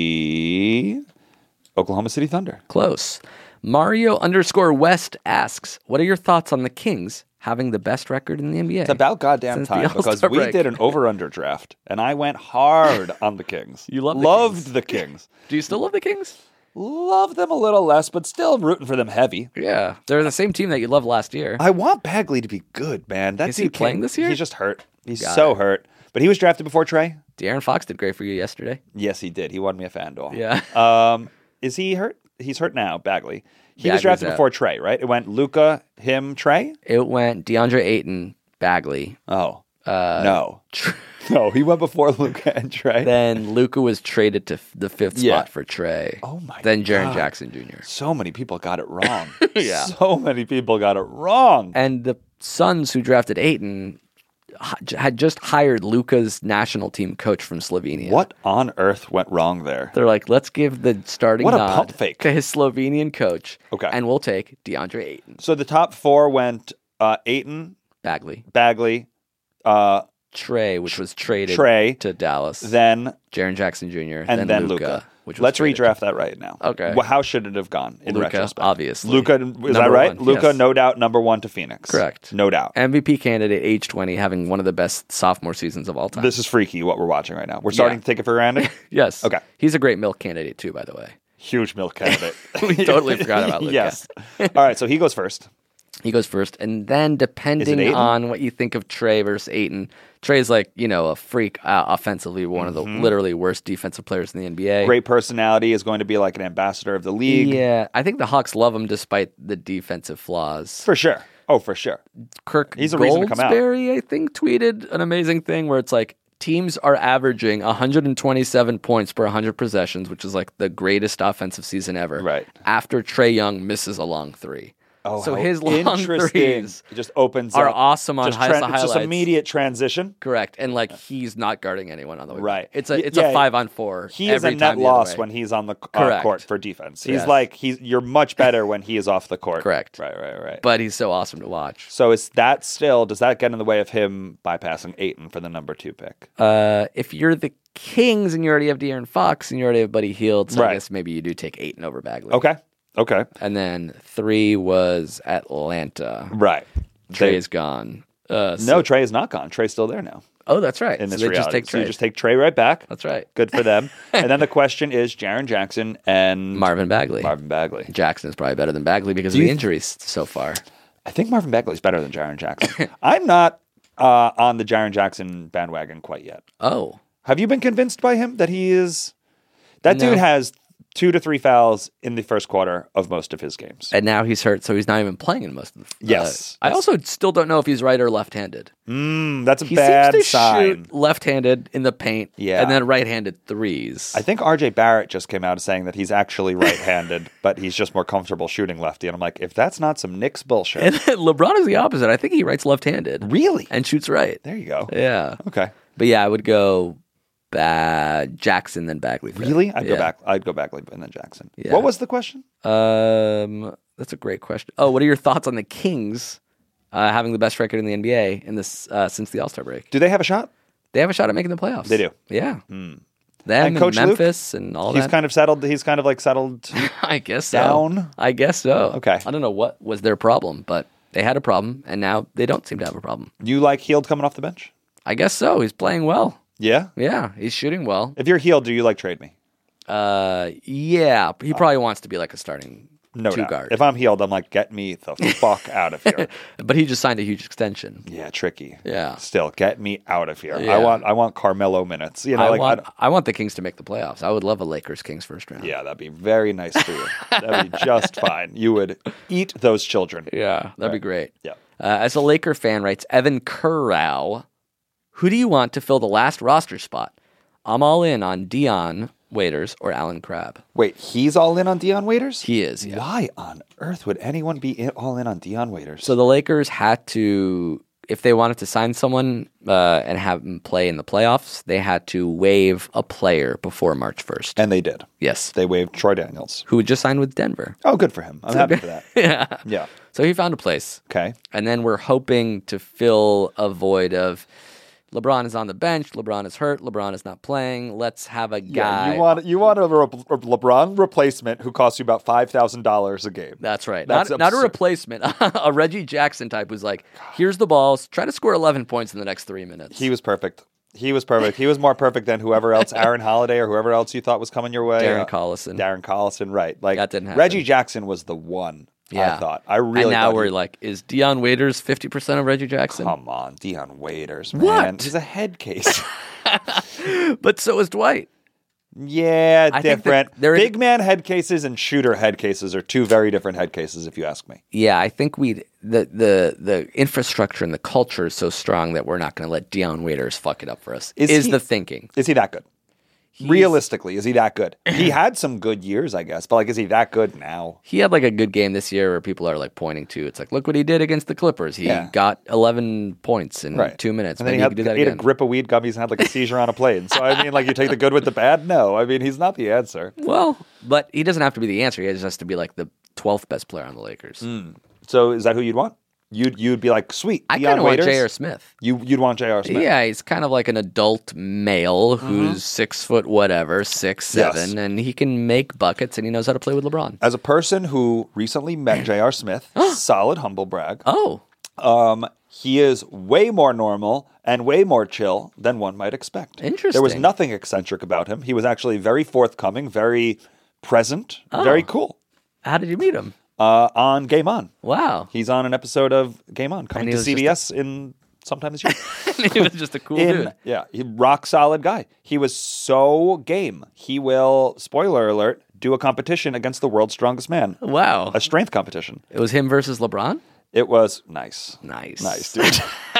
the Oklahoma City Thunder. Close. Mario underscore West asks, what are your thoughts on the Kings having the best record in the N B A? It's about goddamn Since the time because All-Star we break. did an over-under draft, and I went hard on the Kings. You love the Loved Kings. the Kings. Do you still love the Kings? Love them a little less, but still rooting for them heavy. Yeah. They're the same team that you loved last year. I want Bagley to be good, man. That Is he dude playing can't- this year? He's just hurt. He's Got so it. hurt. But he was drafted before Trey? De'Aaron Fox did great for you yesterday. Yes, he did. He won me a FanDuel. Yeah. Um, is he hurt? He's hurt now, Bagley. He was Bagley's drafted out. before Trey, right? It went Luca, him, Trey? It went DeAndre Ayton, Bagley. Oh. Uh, no. No, he went before Luca and Trey. Then Luka was traded to f- the fifth Yeah. spot for Trey. Oh my Then Jaren God. Jackson Junior So many people got it wrong. Yeah. So many people got it wrong. And the Suns who drafted Ayton h- had just hired Luka's national team coach from Slovenia. What on earth went wrong there? They're like, let's give the starting What a nod pump fake. to his Slovenian coach. Okay. And we'll take DeAndre Ayton. So the top four went uh, Ayton, Bagley. Bagley, uh, Trey, which was traded Trey, to Dallas. then Jaren Jackson Junior and then, then Luka. Luca. Which was Let's traded redraft that right now. Okay. Well, how should it have gone in Luka, retrospect? obviously. Luca, is Number that right? one, Luca, yes. no doubt, number one to Phoenix. Correct. No doubt. M V P candidate, age twenty, having one of the best sophomore seasons of all time. This is freaky what we're watching right now. We're starting Yeah. to take it for granted. Yes. Okay. He's a great milk candidate, too, by the way. Huge milk candidate. We totally forgot about Luka. Yes. All right, so he goes first. He goes first. And then, depending Ayton? on what you think of Trey versus Ayton, Trey's like, you know, a freak uh, offensively, one of the literally worst defensive players in the N B A. Great personality, is going to be like an ambassador of the league. Yeah. I think the Hawks love him despite the defensive flaws. For sure. Oh, for sure. Kirk He's a reason to come out. Goldsberry, I think, tweeted an amazing thing where it's like, teams are averaging one hundred twenty-seven points per one hundred possessions, which is like the greatest offensive season ever. Right. After Trey Young misses a long three. Oh, so how his long interesting. threes It just opens are up. awesome on just high- tran- highlights. It's just immediate transition. Correct. And like he's not guarding anyone on the way. Right. back. It's a Y- it's yeah, a five on four. He is every a net time the other loss way. when he's on the uh, Correct. court for defense. He's Yes. like he's you're much better when he is off the court. Correct. Right, right, right. But he's so awesome to watch. So is that still does that get in the way of him bypassing Ayton for the number two pick? Uh, if you're the Kings and you already have De'Aaron Fox and you already have Buddy Hield, so Right. I guess maybe you do take Ayton over Bagley. Okay. Okay. And then three was Atlanta. Right. Trey They- is gone. Uh, no, so- Trey is not gone. Trey's still there now. oh, that's right. In so this they reality. just take so Trey. you just take Trey right back. That's right. Good for them. And then the question is Jaren Jackson and Marvin Bagley. Marvin Bagley. Jackson is probably better than Bagley because Do of the you- injuries so far. I think Marvin Bagley's better than Jaren Jackson. I'm not uh, on the Jaren Jackson bandwagon quite yet. Oh, Have you been convinced by him that he is? That No. dude has two to three fouls in the first quarter of most of his games. and now he's hurt, so he's not even playing in most of the. Yes. Uh, I also still don't know if he's right or left-handed. Mm, that's a He bad seems to sign. shoot left-handed in the paint, Yeah. and then right-handed threes. I think R J Barrett just came out saying that he's actually right-handed, but he's just more comfortable shooting lefty. And I'm like, if that's not some Knicks bullshit, and then LeBron is the opposite. I think he writes left-handed really? and shoots right. There you go. Yeah, Okay. but yeah, I would go ba- Jackson then Bagley. for Really? that. I'd Yeah. go back. I'd go Bagley and then Jackson. Yeah. What was the question? Um, that's a great question. Oh, what are your thoughts on the Kings uh, having the best record in the N B A in this uh, since the All Star break? Do they have a shot? They have a shot at making the playoffs. They do. Yeah. Them And and, Coach Luke? Memphis and all He's that. kind of settled. He's kind of like settled. I guess so. down? I guess so. Okay. I don't know what was their problem, but they had a problem, and now they don't seem to have a problem. You like Heald coming off the bench? I guess so. He's playing well. Yeah. Yeah, he's shooting well. If you're Heald, do you like trade me? Uh, yeah, he probably wants to be like a starting No two doubt. guard. If I'm Heald, I'm like, get me the fuck out of here. But he just signed a huge extension. Yeah, tricky. Yeah. Still, get me out of here. Yeah. I want I want Carmelo minutes. You know, I like want I I want the Kings to make the playoffs. I would love a Lakers Kings first round. yeah, that'd be very nice for you. That'd be just fine. You would eat those children. Yeah, that'd be great. Yeah. Uh, as a Laker fan, writes Evan Currow, who do you want to fill the last roster spot? I'm all in on Dion Waiters or Alan Crabb. Wait, he's all in on Dion Waiters? He is, yeah. Why on earth would anyone be in, all in on Dion Waiters? So the Lakers had to, if they wanted to sign someone uh, and have him play in the playoffs, they had to waive a player before March first. and they did. Yes. They waived Troy Daniels. Who had just signed with Denver. Oh, good for him. I'm happy for that. Yeah. Yeah. So he found a place. Okay. And then we're hoping to fill a void of LeBron is on the bench. LeBron is hurt. LeBron is not playing. Let's have a guy. Yeah, you want you want a, re- a LeBron replacement who costs you about five thousand dollars a game. That's right. That's not, not a absurd. replacement. A Reggie Jackson type who's like, here's the balls. Try to score eleven points in the next three minutes. He was perfect. He was perfect. He was more perfect than whoever else, Aaron Holiday or whoever else you thought was coming your way. Darren Uh, Collison. Darren Collison, right. Like, That didn't happen. Reggie Jackson was the one, Yeah. I thought. I really and now thought we're he- like, is Deion Waiters fifty percent of Reggie Jackson? Come on, Deion Waiters, man. What? He's a head case. But so is Dwight. Yeah, I think different. that there is- Big man head cases and shooter head cases are two very different head cases, if you ask me. Yeah, I think we the the the infrastructure and the culture is so strong that we're not going to let Deion Waiters fuck it up for us. Is Is, he- the thinking? Is he that good? Realistically, is he that good? He had some good years, I guess, but like, is he that good now? He had like a good game this year where people are like pointing to. It's like, look what he did against the Clippers. He Yeah. got eleven points in Right. two minutes. And then Maybe he, he had, could do that ate again. a grip of weed gummies and had like a seizure on a plane. So, I mean, like, you take the good with the bad? No. I mean, he's not the answer. Well, but he doesn't have to be the answer. He just has to be like the twelfth best player on the Lakers. So, is that who you'd want? You'd you'd be like, sweet, I Deion kind of want Waiters? J R. Smith. You, you'd want J R. Smith. Yeah, he's kind of like an adult male who's six foot whatever, six, Yes. seven, and he can make buckets and he knows how to play with LeBron. As a person who recently met J R. Smith, solid humble brag, Oh, um, he is way more normal and way more chill than one might expect. There was Interesting. nothing eccentric about him. He was actually very forthcoming, very present, Oh. very cool. how did you meet him? Uh, on Game On. Wow. He's on an episode of Game On, coming he to was C B S in sometime this year. He was just a cool in, dude. yeah, he, rock solid guy. He was so game. He will, spoiler alert, do a competition against the world's strongest man, Wow. a strength competition. It was him versus LeBron? It was nice. Nice. Nice, dude.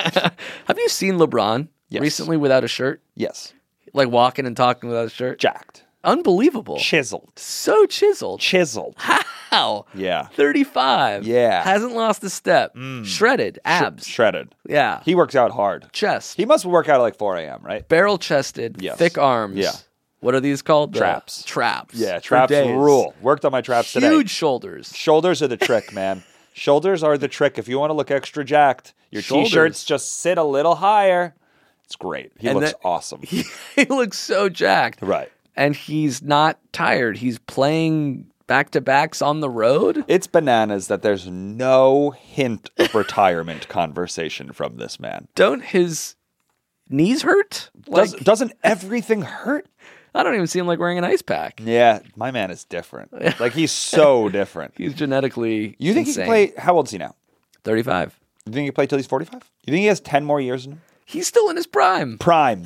Have you seen LeBron Yes. recently without a shirt? Yes. Like walking and talking without a shirt? Jacked. Unbelievable. Chiseled. So chiseled. Chiseled. How? Yeah. thirty-five. Yeah. Hasn't lost a step. Shredded. Abs. Sh- shredded. yeah. He works out hard. Chest. He must work out at like four a.m., right? Barrel chested. Yes. Thick arms. Yeah. What are these called? The Traps. Traps. Yeah, For traps days. rule. Worked on my traps today. Huge shoulders. Shoulders are the trick, man. Shoulders are the trick. If you want to look extra jacked, your Shoulders. t-shirts just sit a little higher. It's great. He And looks that- awesome. He, he looks so jacked. Right. And he's not tired. He's playing back-to-backs on the road. It's bananas that there's no hint of retirement conversation from this man. Don't his knees hurt? Does, Like, doesn't everything hurt? I don't even see him like wearing an ice pack. Yeah, my man is different. Like, he's so different. He's genetically You think insane. he can play? How old is he now? thirty-five. You think he can play till he's forty-five? You think he has ten more years in him? He's still in his prime. Prime.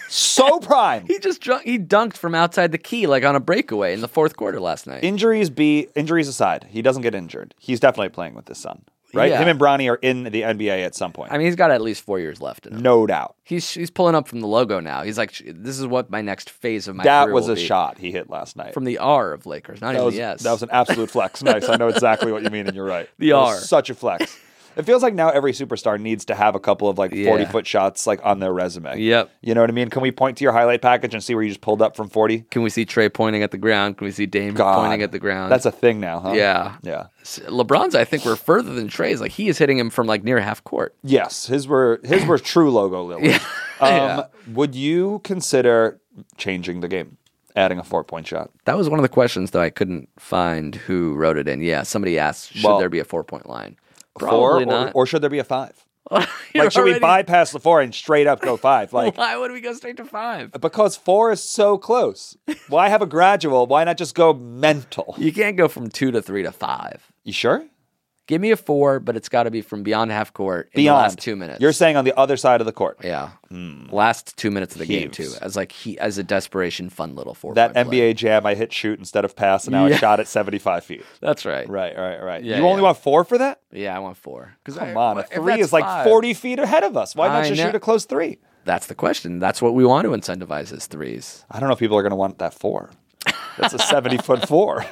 So prime. He just drunk, he dunked from outside the key like on a breakaway in the fourth quarter last night. Injuries be injuries aside, he doesn't get injured. He's definitely playing with his son, right? Yeah. Him and Bronny are in the N B A at some point, I mean, he's got at least four years left in him. no doubt. He's he's pulling up from the logo now. He's like, this is what my next phase of my That career was will a be. shot he hit last night. From the R of Lakers, not that even was the S. that was an absolute flex. Nice. I know exactly what you mean, and you're right. The That was R. such a flex. It feels like now every superstar needs to have a couple of like Yeah. forty foot shots like on their resume. Yep. You know what I mean? Can we point to your highlight package and see where you just pulled up from forty? Can we see Trey pointing at the ground? Can we see Dame God. pointing at the ground? That's a thing now, huh? yeah. Yeah. LeBron's, I think, were further than Trey's. Like he is hitting him from like near half court. Yes, his were his were true logo Lillard. Yeah. Um, Yeah. Would you consider changing the game, adding a four point shot? That was one of the questions, though I couldn't find who wrote it in. Yeah, somebody asked, should Well, there be a four point line? Four, Probably or, not. or should there be a five? You're Like, should we already- bypass the four and straight up go five? Like, Why would we go straight to five? because four is so close. Why have a gradual? Why not just go mental? You can't go from two to three to five. You sure? Give me a four, but it's got to be from beyond half court in Beyond the last two minutes. You're saying on the other side of the court. yeah, last two minutes of the game Heaves. too, as like he as a desperation, fun little four. That N B A jam, I hit shoot instead of pass, and now I Yeah. shot at seventy-five feet. That's right. Right, right, right. Yeah, you only yeah. want four for that? Yeah, I want four. Because Come on, a three is like forty feet ahead of us. Why not I just know. shoot a close three? That's the question. That's what we want to incentivize is threes. I don't know if people are going to want that four. That's a seventy foot four.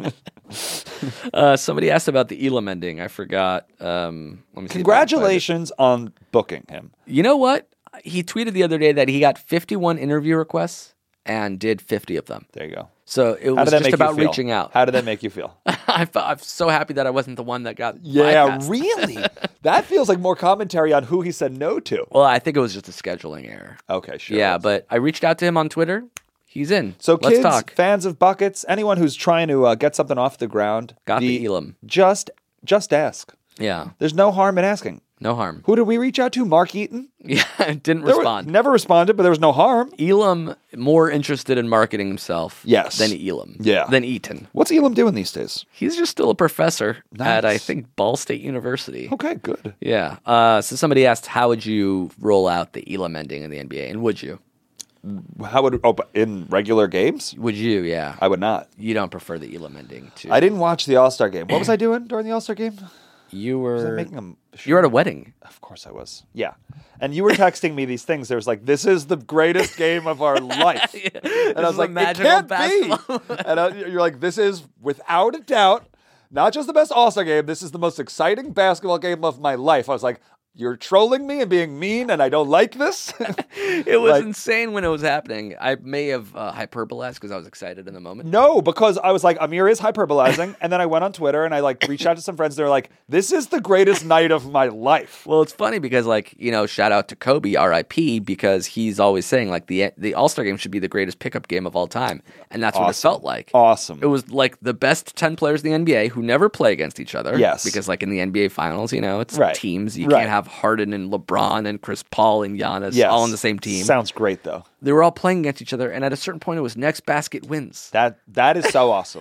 Uh, somebody asked about the Elam ending. I forgot. Um, let me see if I can find it. Congratulations on booking him. You know what? He tweeted the other day that he got fifty-one interview requests and did fifty of them. There you go. So it How was did that just make about you feel? reaching out. How did that make you feel? I fe- I'm so happy that I wasn't the one that got Yeah, bypassed. really? That feels like more commentary on who he said no to. Well, I think it was just a scheduling error. Okay, sure. Yeah, but I reached out to him on Twitter. He's in. So let's kids, talk. fans of buckets, anyone who's trying to uh, get something off the ground, Got the Elam. Just, just ask. Yeah, There's no harm in asking. no harm. Who did we reach out to? Mark Eaton? Yeah, didn't There were- respond. never responded, but there was no harm. Elam more interested in marketing himself Yes. than Elam. Yeah. Than Eaton. What's Elam doing these days? He's just still a professor at, I Nice. think, Ball State University. Okay, good. Yeah. Uh, so somebody asked, how would you roll out the Elam ending in the N B A? And would you? How would oh, but in regular games? Would you? Yeah. I would not. You don't prefer the Elam ending to. I didn't watch the All Star game. What was I doing during the All Star game? You Was I were. making a? You were at a wedding. Of course I was. Yeah. And you were texting me these things. There was like, this is the greatest game of our life. And I was is like, a it magical can't basketball be. And I, you're like, this is without a doubt, not just the best All-Star game. This is the most exciting basketball game of my life. I was like, you're trolling me and being mean and I don't like this. It was Like- insane when it was happening. I may have uh, hyperbolized because I was excited in the moment. No, because I was like, Amir is hyperbolizing. And then I went on Twitter and I like reached out to some friends. They're like, this is the greatest night of my life. Well, it's funny because, like, you know, shout out to Kobe, R I P, because he's always saying, like, the the All-Star game should be the greatest pickup game of all time. And that's what it Awesome. felt like. Awesome. It was like the best ten players in the N B A who never play against each other. Yes. Because, like, in the N B A finals, you know, it's Right. teams. You Right. can't have Harden and LeBron and Chris Paul and Giannis Yes. all on the same team. Sounds great though. They were all playing against each other. And at a certain point, it was next basket wins. That that is so awesome.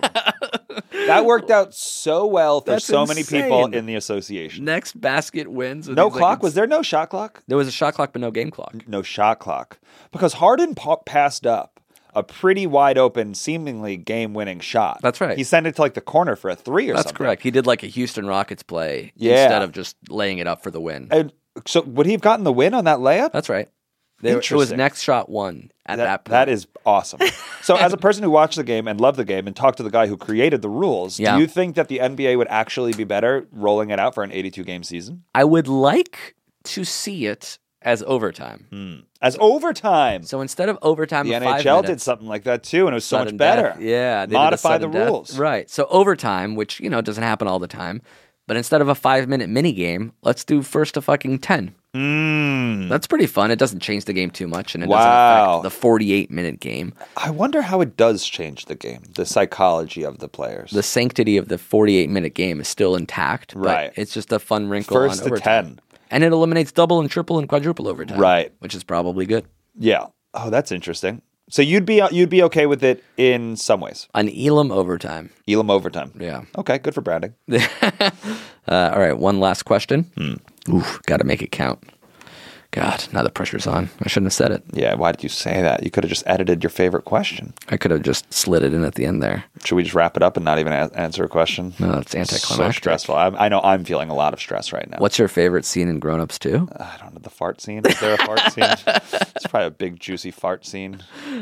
That worked out so well for That's so many people insane. in the association. Next basket wins. No It's like clock? it's- Was there no shot clock? There was a shot clock, but no game clock. No shot clock. Because Harden pa- passed up a pretty wide open, seemingly game winning shot. That's right. He sent it to like the corner for a three or That's something. correct. He did like a Houston Rockets play Yeah. instead of just laying it up for the win. And so would he have gotten the win on that layup? That's right. They, it was Interesting. next shot one at that, That, point. that is awesome. So, as a person who watched the game and loved the game and talked to the guy who created the rules, Yeah. do you think that the N B A would actually be better rolling it out for an eighty-two game season? I would like to see it as overtime. As overtime. So instead of overtime, the of N five H L minutes, did something like that too, and it was so much sudden better. death. Yeah, they did a modify the sudden death. rules. Right. So overtime, which you know doesn't happen all the time, but instead of a five minute mini game, let's do first to fucking ten. Mm. That's pretty fun. It doesn't change the game too much, and it Wow. doesn't affect the forty-eight minute game. I wonder how it does change the game, the psychology of the players. The sanctity of the forty-eight minute game is still intact, but Right. it's just a fun wrinkle First on to overtime. ten. And it eliminates double and triple and quadruple overtime. Right. Which is probably good. Yeah. Oh, that's interesting. So you'd be you'd be okay with it in some ways. An Elam overtime. Elam overtime. Yeah. Okay, good for branding. uh, all right, one last question. Hmm. Oof, got to make it count. God, now the pressure's on. I shouldn't have said it. Yeah, why did you say that? You could have just edited your favorite question. I could have just slid it in at the end there. Should we just wrap it up and not even a- answer a question? No, it's So anticlimactic. stressful. I, I know I'm feeling a lot of stress right now. What's your favorite scene in Grown Ups two? I don't know, the fart scene. Is there a fart scene? It's probably a big juicy fart scene.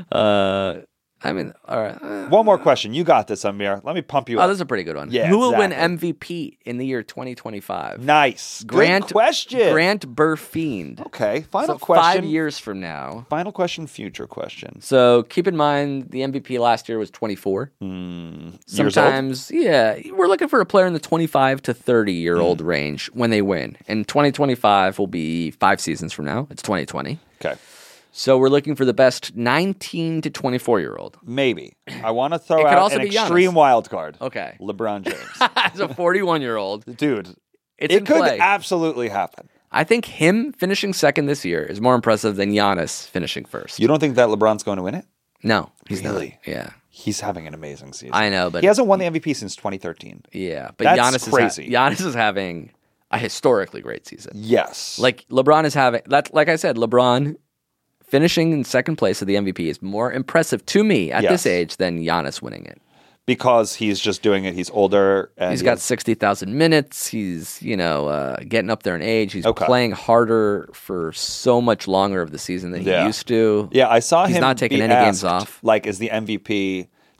Uh, I mean, all right. Uh, One more question. You got this, Amir. Let me pump you oh, up. this is a pretty good one. Yeah, Who will win exactly. M V P in the year twenty twenty-five? Nice. Grant Good question. Grant Burfiend. Okay. Final So question. Five years from now. Final question. Future question. So keep in mind the M V P last year was twenty-four. Years old? Sometimes, yeah, we're looking for a player in the twenty-five to thirty year old Hmm. range when they win. And twenty twenty-five will be five seasons from now. It's twenty twenty. Okay. So we're looking for the best nineteen to twenty-four year old. Maybe. I want to throw It could out also an be Giannis. extreme wild card. Okay. LeBron James. As a forty-one year old, Dude, it's it in could play. absolutely happen. I think him finishing second this year is more impressive than Giannis finishing first. You don't think that LeBron's going to win it? no, he's Really? not. Yeah. He's having an amazing season. I know, but he hasn't won the M V P since twenty thirteen. yeah, but That's Giannis crazy. is ha- Giannis is having a historically great season. Yes. Like LeBron is having that. Like I said, LeBron finishing in second place of the M V P is more impressive to me at Yes. this age than Giannis winning it. because he's just doing it. He's older. And He's he got has- sixty thousand minutes. He's, you know, uh, getting up there in age. He's Okay. playing harder for so much longer of the season than he Yeah. used to. Yeah, I saw He's him. not taking be any games asked, off. Like, is the M V P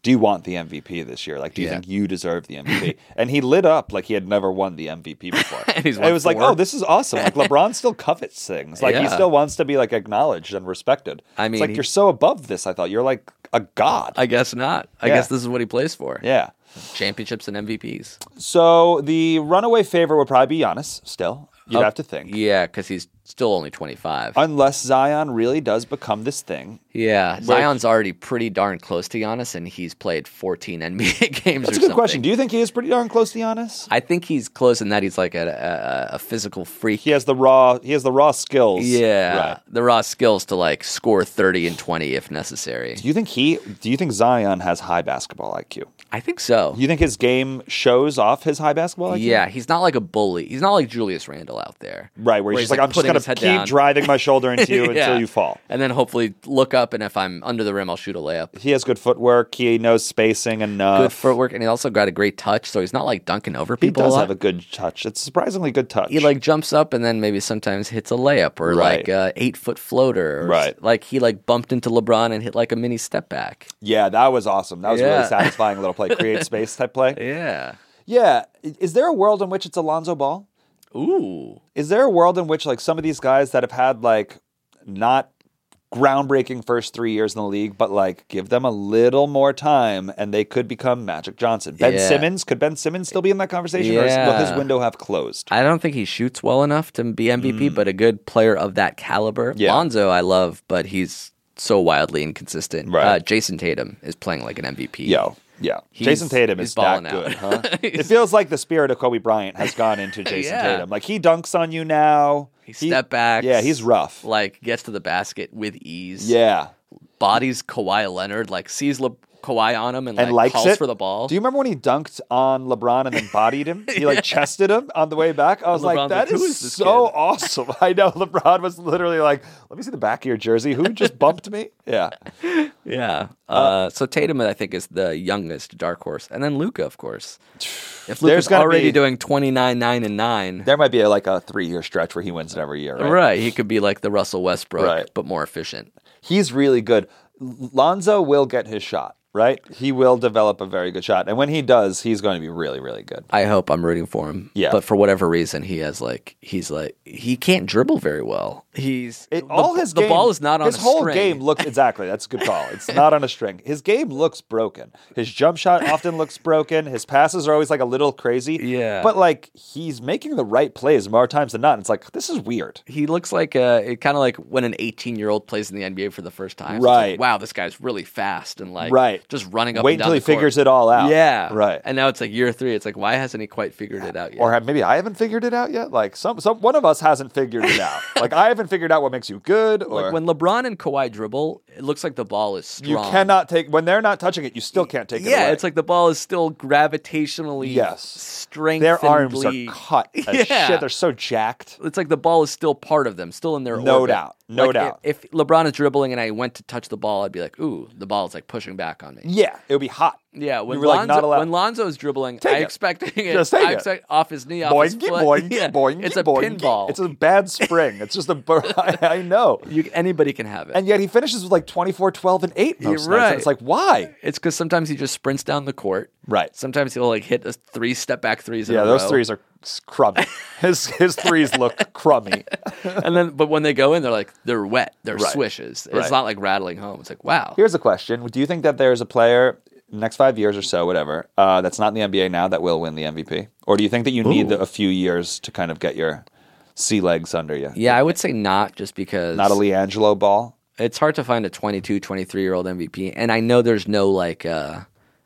do you want the M V P this year? Like, do you Yeah. think you deserve the M V P? And he lit up like he had never won the M V P before. And he's And won it was like, four. oh, this is awesome. Like, LeBron still covets things. Like, he Yeah. still wants to be, like, acknowledged and respected. I it's mean, like, he- you're so above this, I thought. You're like a god. I guess not. I Yeah. guess this is what he plays for. yeah. Championships and M V Ps. So the runaway favorite would probably be Giannis still. You'd Oh, have to think. Yeah, because he's still only twenty-five. Unless Zion really does become this thing. yeah, Zion's already pretty darn close to Giannis, and he's played fourteen N B A games That's or a good something. question. Do you think he is pretty darn close to Giannis? I think he's close in that he's like a, a, a physical freak. He has the raw. He has the raw skills. Yeah, Right. the raw skills to like score thirty and twenty if necessary. Do you think he? Do you think Zion has high basketball I Q? I think so. Do you think his game shows off his high basketball I Q? Yeah, he's not like a bully. He's not like Julius Randle out there. Right, where, Where he's, he's, like, like, I'm just putting going his to head keep down. driving my shoulder into you Yeah. until you fall. And then hopefully look up, and if I'm under the rim, I'll shoot a layup. He has good footwork. He knows spacing enough. Good footwork, and he also got a great touch, so he's not like dunking over He people. does a lot. have a good touch. It's surprisingly good touch. He like jumps up and then maybe sometimes hits a layup or Right. like a eight foot floater. Or Right. Like he like bumped into LeBron and hit like a mini step back. Yeah, that was awesome. That was a really Yeah. satisfying little play. Create space type play. Yeah. Yeah. I- Is there a world in which it's Alonzo Ball? Ooh. Is there a world in which like some of these guys that have had like not groundbreaking first three years in the league, but like give them a little more time and they could become Magic Johnson? Ben Yeah. Simmons, could Ben Simmons still be in that conversation, or is- will his Yeah. window have closed? I don't think he shoots well enough to be M V P, but a good player of that caliber. Mm. Yeah. Lonzo, I love, but he's so wildly inconsistent. Right. Uh, Jason Tatum is playing like an M V P. Yo, yeah. He's- Jason Tatum he's is that balling out. good, huh? It feels like the spirit of Kobe Bryant has gone into Jason Yeah. Tatum. Like he dunks on you now. He step backs. Yeah, he's rough. Like gets to the basket with ease. Yeah. Bodies Kawhi Leonard. Like sees Le- Kawhi on him and, And like likes calls it. for the ball. Do you remember when he dunked on LeBron and then bodied him? He like chested him on the way back. I was like, LeBron's that like, who is is this so kid? awesome. I know LeBron was literally like, let me see the back of your jersey. Who just bumped me? Yeah. Yeah. Uh, so Tatum, I think, is the youngest dark horse, and then Luca, of course. If There's Luca's gotta already be- doing twenty-nine, nine, and nine, There might be a, like a three year stretch where he wins it every year, right? right. He could be like the Russell Westbrook, Right. but more efficient. He's really good. Lonzo will get his shot, right? He will develop a very good shot. And when he does, he's going to be really, really good. I hope I'm rooting for him. Yeah. But for whatever reason, he has like he's like he can't dribble very well. He's It, the, all his the game- ball is not on his a whole string. game looks exactly. That's a good call. It's not on a string. His game looks broken. His jump shot often looks broken. His passes are always like a little crazy. Yeah. but like he's making the right plays more times than not. And it's like this is weird. He looks like uh, it kind of like when an eighteen year old plays in the N B A for the first time. So it's Right. like, wow, this guy's really fast and like Right. just running up. Wait and down until he the court. figures it all out. Yeah. right. And now it's like year three. It's like, why hasn't he quite figured it out yet? Or have, maybe I haven't figured it out yet. Like some, some one of us hasn't figured it out. Like I haven't figured out what makes you good. Or like when LeBron and Kawhi dribble, it looks like the ball is strong. you cannot take when they're not touching it. You still can't take it Yeah, away. it's like the ball is still gravitationally Yes. strengthenedly. their arms are cut as Yeah. shit. They're so jacked. It's like the ball is still part of them, still in their No orbit. doubt. No Like, doubt. If, if LeBron is dribbling and I went to touch the ball, I'd be like, ooh, the ball is like pushing back on me. Yeah, it would be hot. Yeah, when You were, like, Lonzo, not allowed- when Lonzo's dribbling, Take I it. expecting it. Just take I it. expect off his knee, off his Boingy, foot. boingy, yeah. boingy, It's a boingy. pinball. It's a bad spring. It's just a. bur- I, I know. You, anybody can have it. And yet he finishes with like twenty-four, twelve, and eight most You're nights. And right. it's like, why? It's because sometimes he just sprints down the court. Right. Sometimes he'll like hit a three step back threes. In Yeah, a those row. threes are crummy. His his threes look crummy. and then, but when they go in, they're like they're wet. They're Right. swishes. It's Right. not like rattling home. It's like wow. Here's a question: do you think that there's a player next five years or so, whatever, uh, that's not in the N B A now that will win the M V P, or do you think that you need Ooh. a few years to kind of get your sea legs under you? Yeah, I would say not, just because Not a LiAngelo Ball. it's hard to find a twenty-two, twenty-three year old M V P, and I know there's no like uh,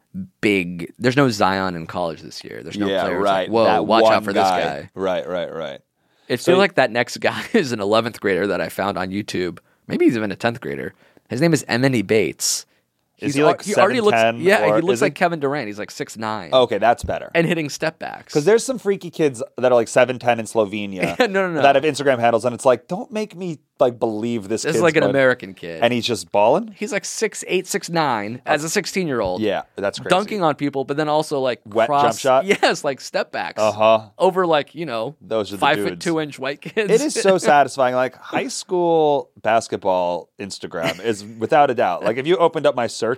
big. There's no Zion in college this year. There's no yeah, players right. like, whoa, That watch one out for this guy. Right, right, right. It So feels you- like that next guy is an eleventh grader that I found on YouTube. Maybe he's even a tenth grader. His name is Emily Bates. Is He's he al- like he already looks seven ten, yeah or he looks is like he- Kevin Durant. He's like six nine Okay, that's better. and hitting step backs. Because there's some freaky kids that are like seven ten in Slovenia No, no, no. that have Instagram handles, and it's like, don't make me like believe this this is kid's like an good. American kid, And he's just balling? he's like six eight, six nine as a sixteen year old. Yeah, that's crazy. dunking on people, but then also like Wet cross, jump shot? Yes, like step backs. Uh-huh. Over like you know Those are the five foot dudes. two inch white kids. It is so satisfying. Like high school basketball Instagram is without a doubt. Like if you opened up my search,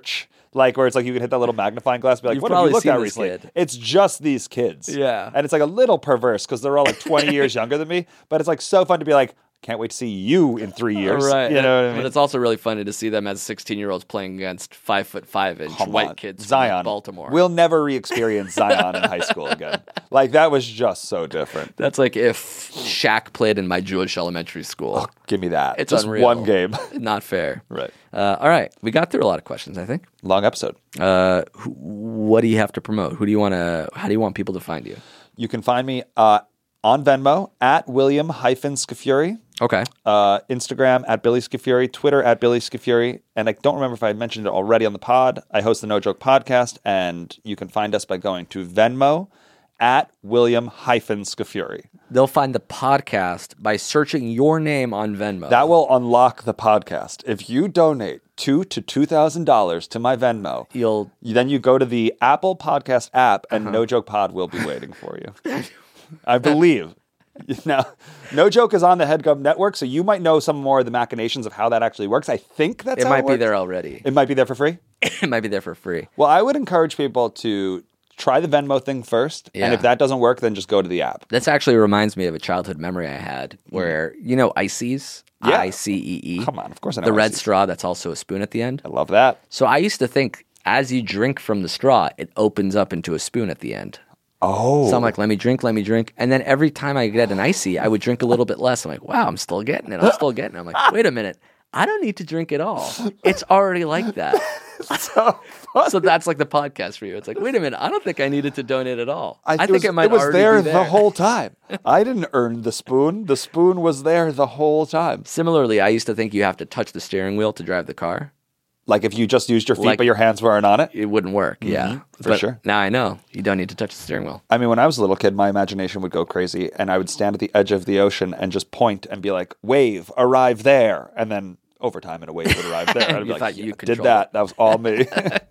Like where it's like you can hit that little magnifying glass and be like, You've what have you probably looked seen at this recently? kid. It's just these kids. Yeah. And it's like a little perverse because they're all like twenty years younger than me. But it's like so fun to be like, can't wait to see you in three years. Right. You know what I mean? But it's also really funny to see them as sixteen-year-olds playing against five foot five inch Come white on. kids Zion. from Baltimore. We'll never re-experience Zion in high school again. Like that was just so different. That's like if Shaq played in my Jewish elementary school. Oh, give me that. It's just unreal. one game. Not fair. Right. Uh, all right. We got through a lot of questions, I think. Long episode. Uh, who, what do you have to promote? Who do you want to, how do you want people to find you? You can find me uh, on Venmo at William hyphen Scafuri. Okay. Uh, Instagram at Billy Scafuri, Twitter at Billy Scafuri, and I don't remember if I mentioned it already on the pod. I host the No Joke podcast, and you can find us by going to Venmo at William hyphen Scafuri. They'll find the podcast by searching your name on Venmo. That will unlock the podcast. If you donate two to two thousand dollars to my Venmo, You'll then you go to the Apple Podcast app, and uh-huh. No Joke Pod will be waiting for you. I believe. Now, No Joke is on the HeadGum network, so you might know some more of the machinations of how that actually works. I think that's It how might it be works. there already. It might be there for free? It might be there for free. Well, I would encourage people to try the Venmo thing first, Yeah. and if that doesn't work, then just go to the app. This actually reminds me of a childhood memory I had where, you know, Ices? Yeah. I C E E. Come on, of course I know. The red Ices. straw that's also a spoon at the end. I love that. So I used to think as you drink from the straw, it opens up into a spoon at the end. Oh. So I'm like, let me drink, let me drink. And then every time I get an icy, I would drink a little bit less. I'm like, wow, I'm still getting it. I'm still getting it. I'm like, wait a minute. I don't need to drink at all. It's already like that. so, So that's like the podcast for you. It's like, wait a minute. I don't think I needed to donate at all. I, think was, it might it was already there, be there the whole time. I didn't earn the spoon. The spoon was there the whole time. Similarly, I used to think you have to touch the steering wheel to drive the car. Like if you just used your feet Like- but your hands weren't on it? It wouldn't work. Yeah. for But sure. Now I know you don't need to touch the steering wheel. I mean, when I was a little kid, my imagination would go crazy, and I would stand at the edge of the ocean and just point and be like, wave, arrive there. And then over time, and a wave would arrive there. And I'd be You like, thought yeah, you did controlled that. That was all me.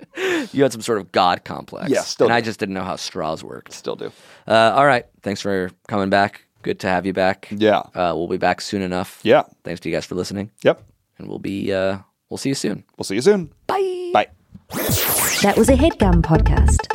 You had some sort of God complex. Yeah, still And I do. just didn't know how straws worked. Still do. Uh, all right. Thanks for coming back. Good to have you back. Yeah. Uh, we'll be back soon enough. Yeah. Thanks to you guys for listening. Yep. And we'll be, uh, we'll see you soon. We'll see you soon. Bye. Bye. That was a HeadGum podcast.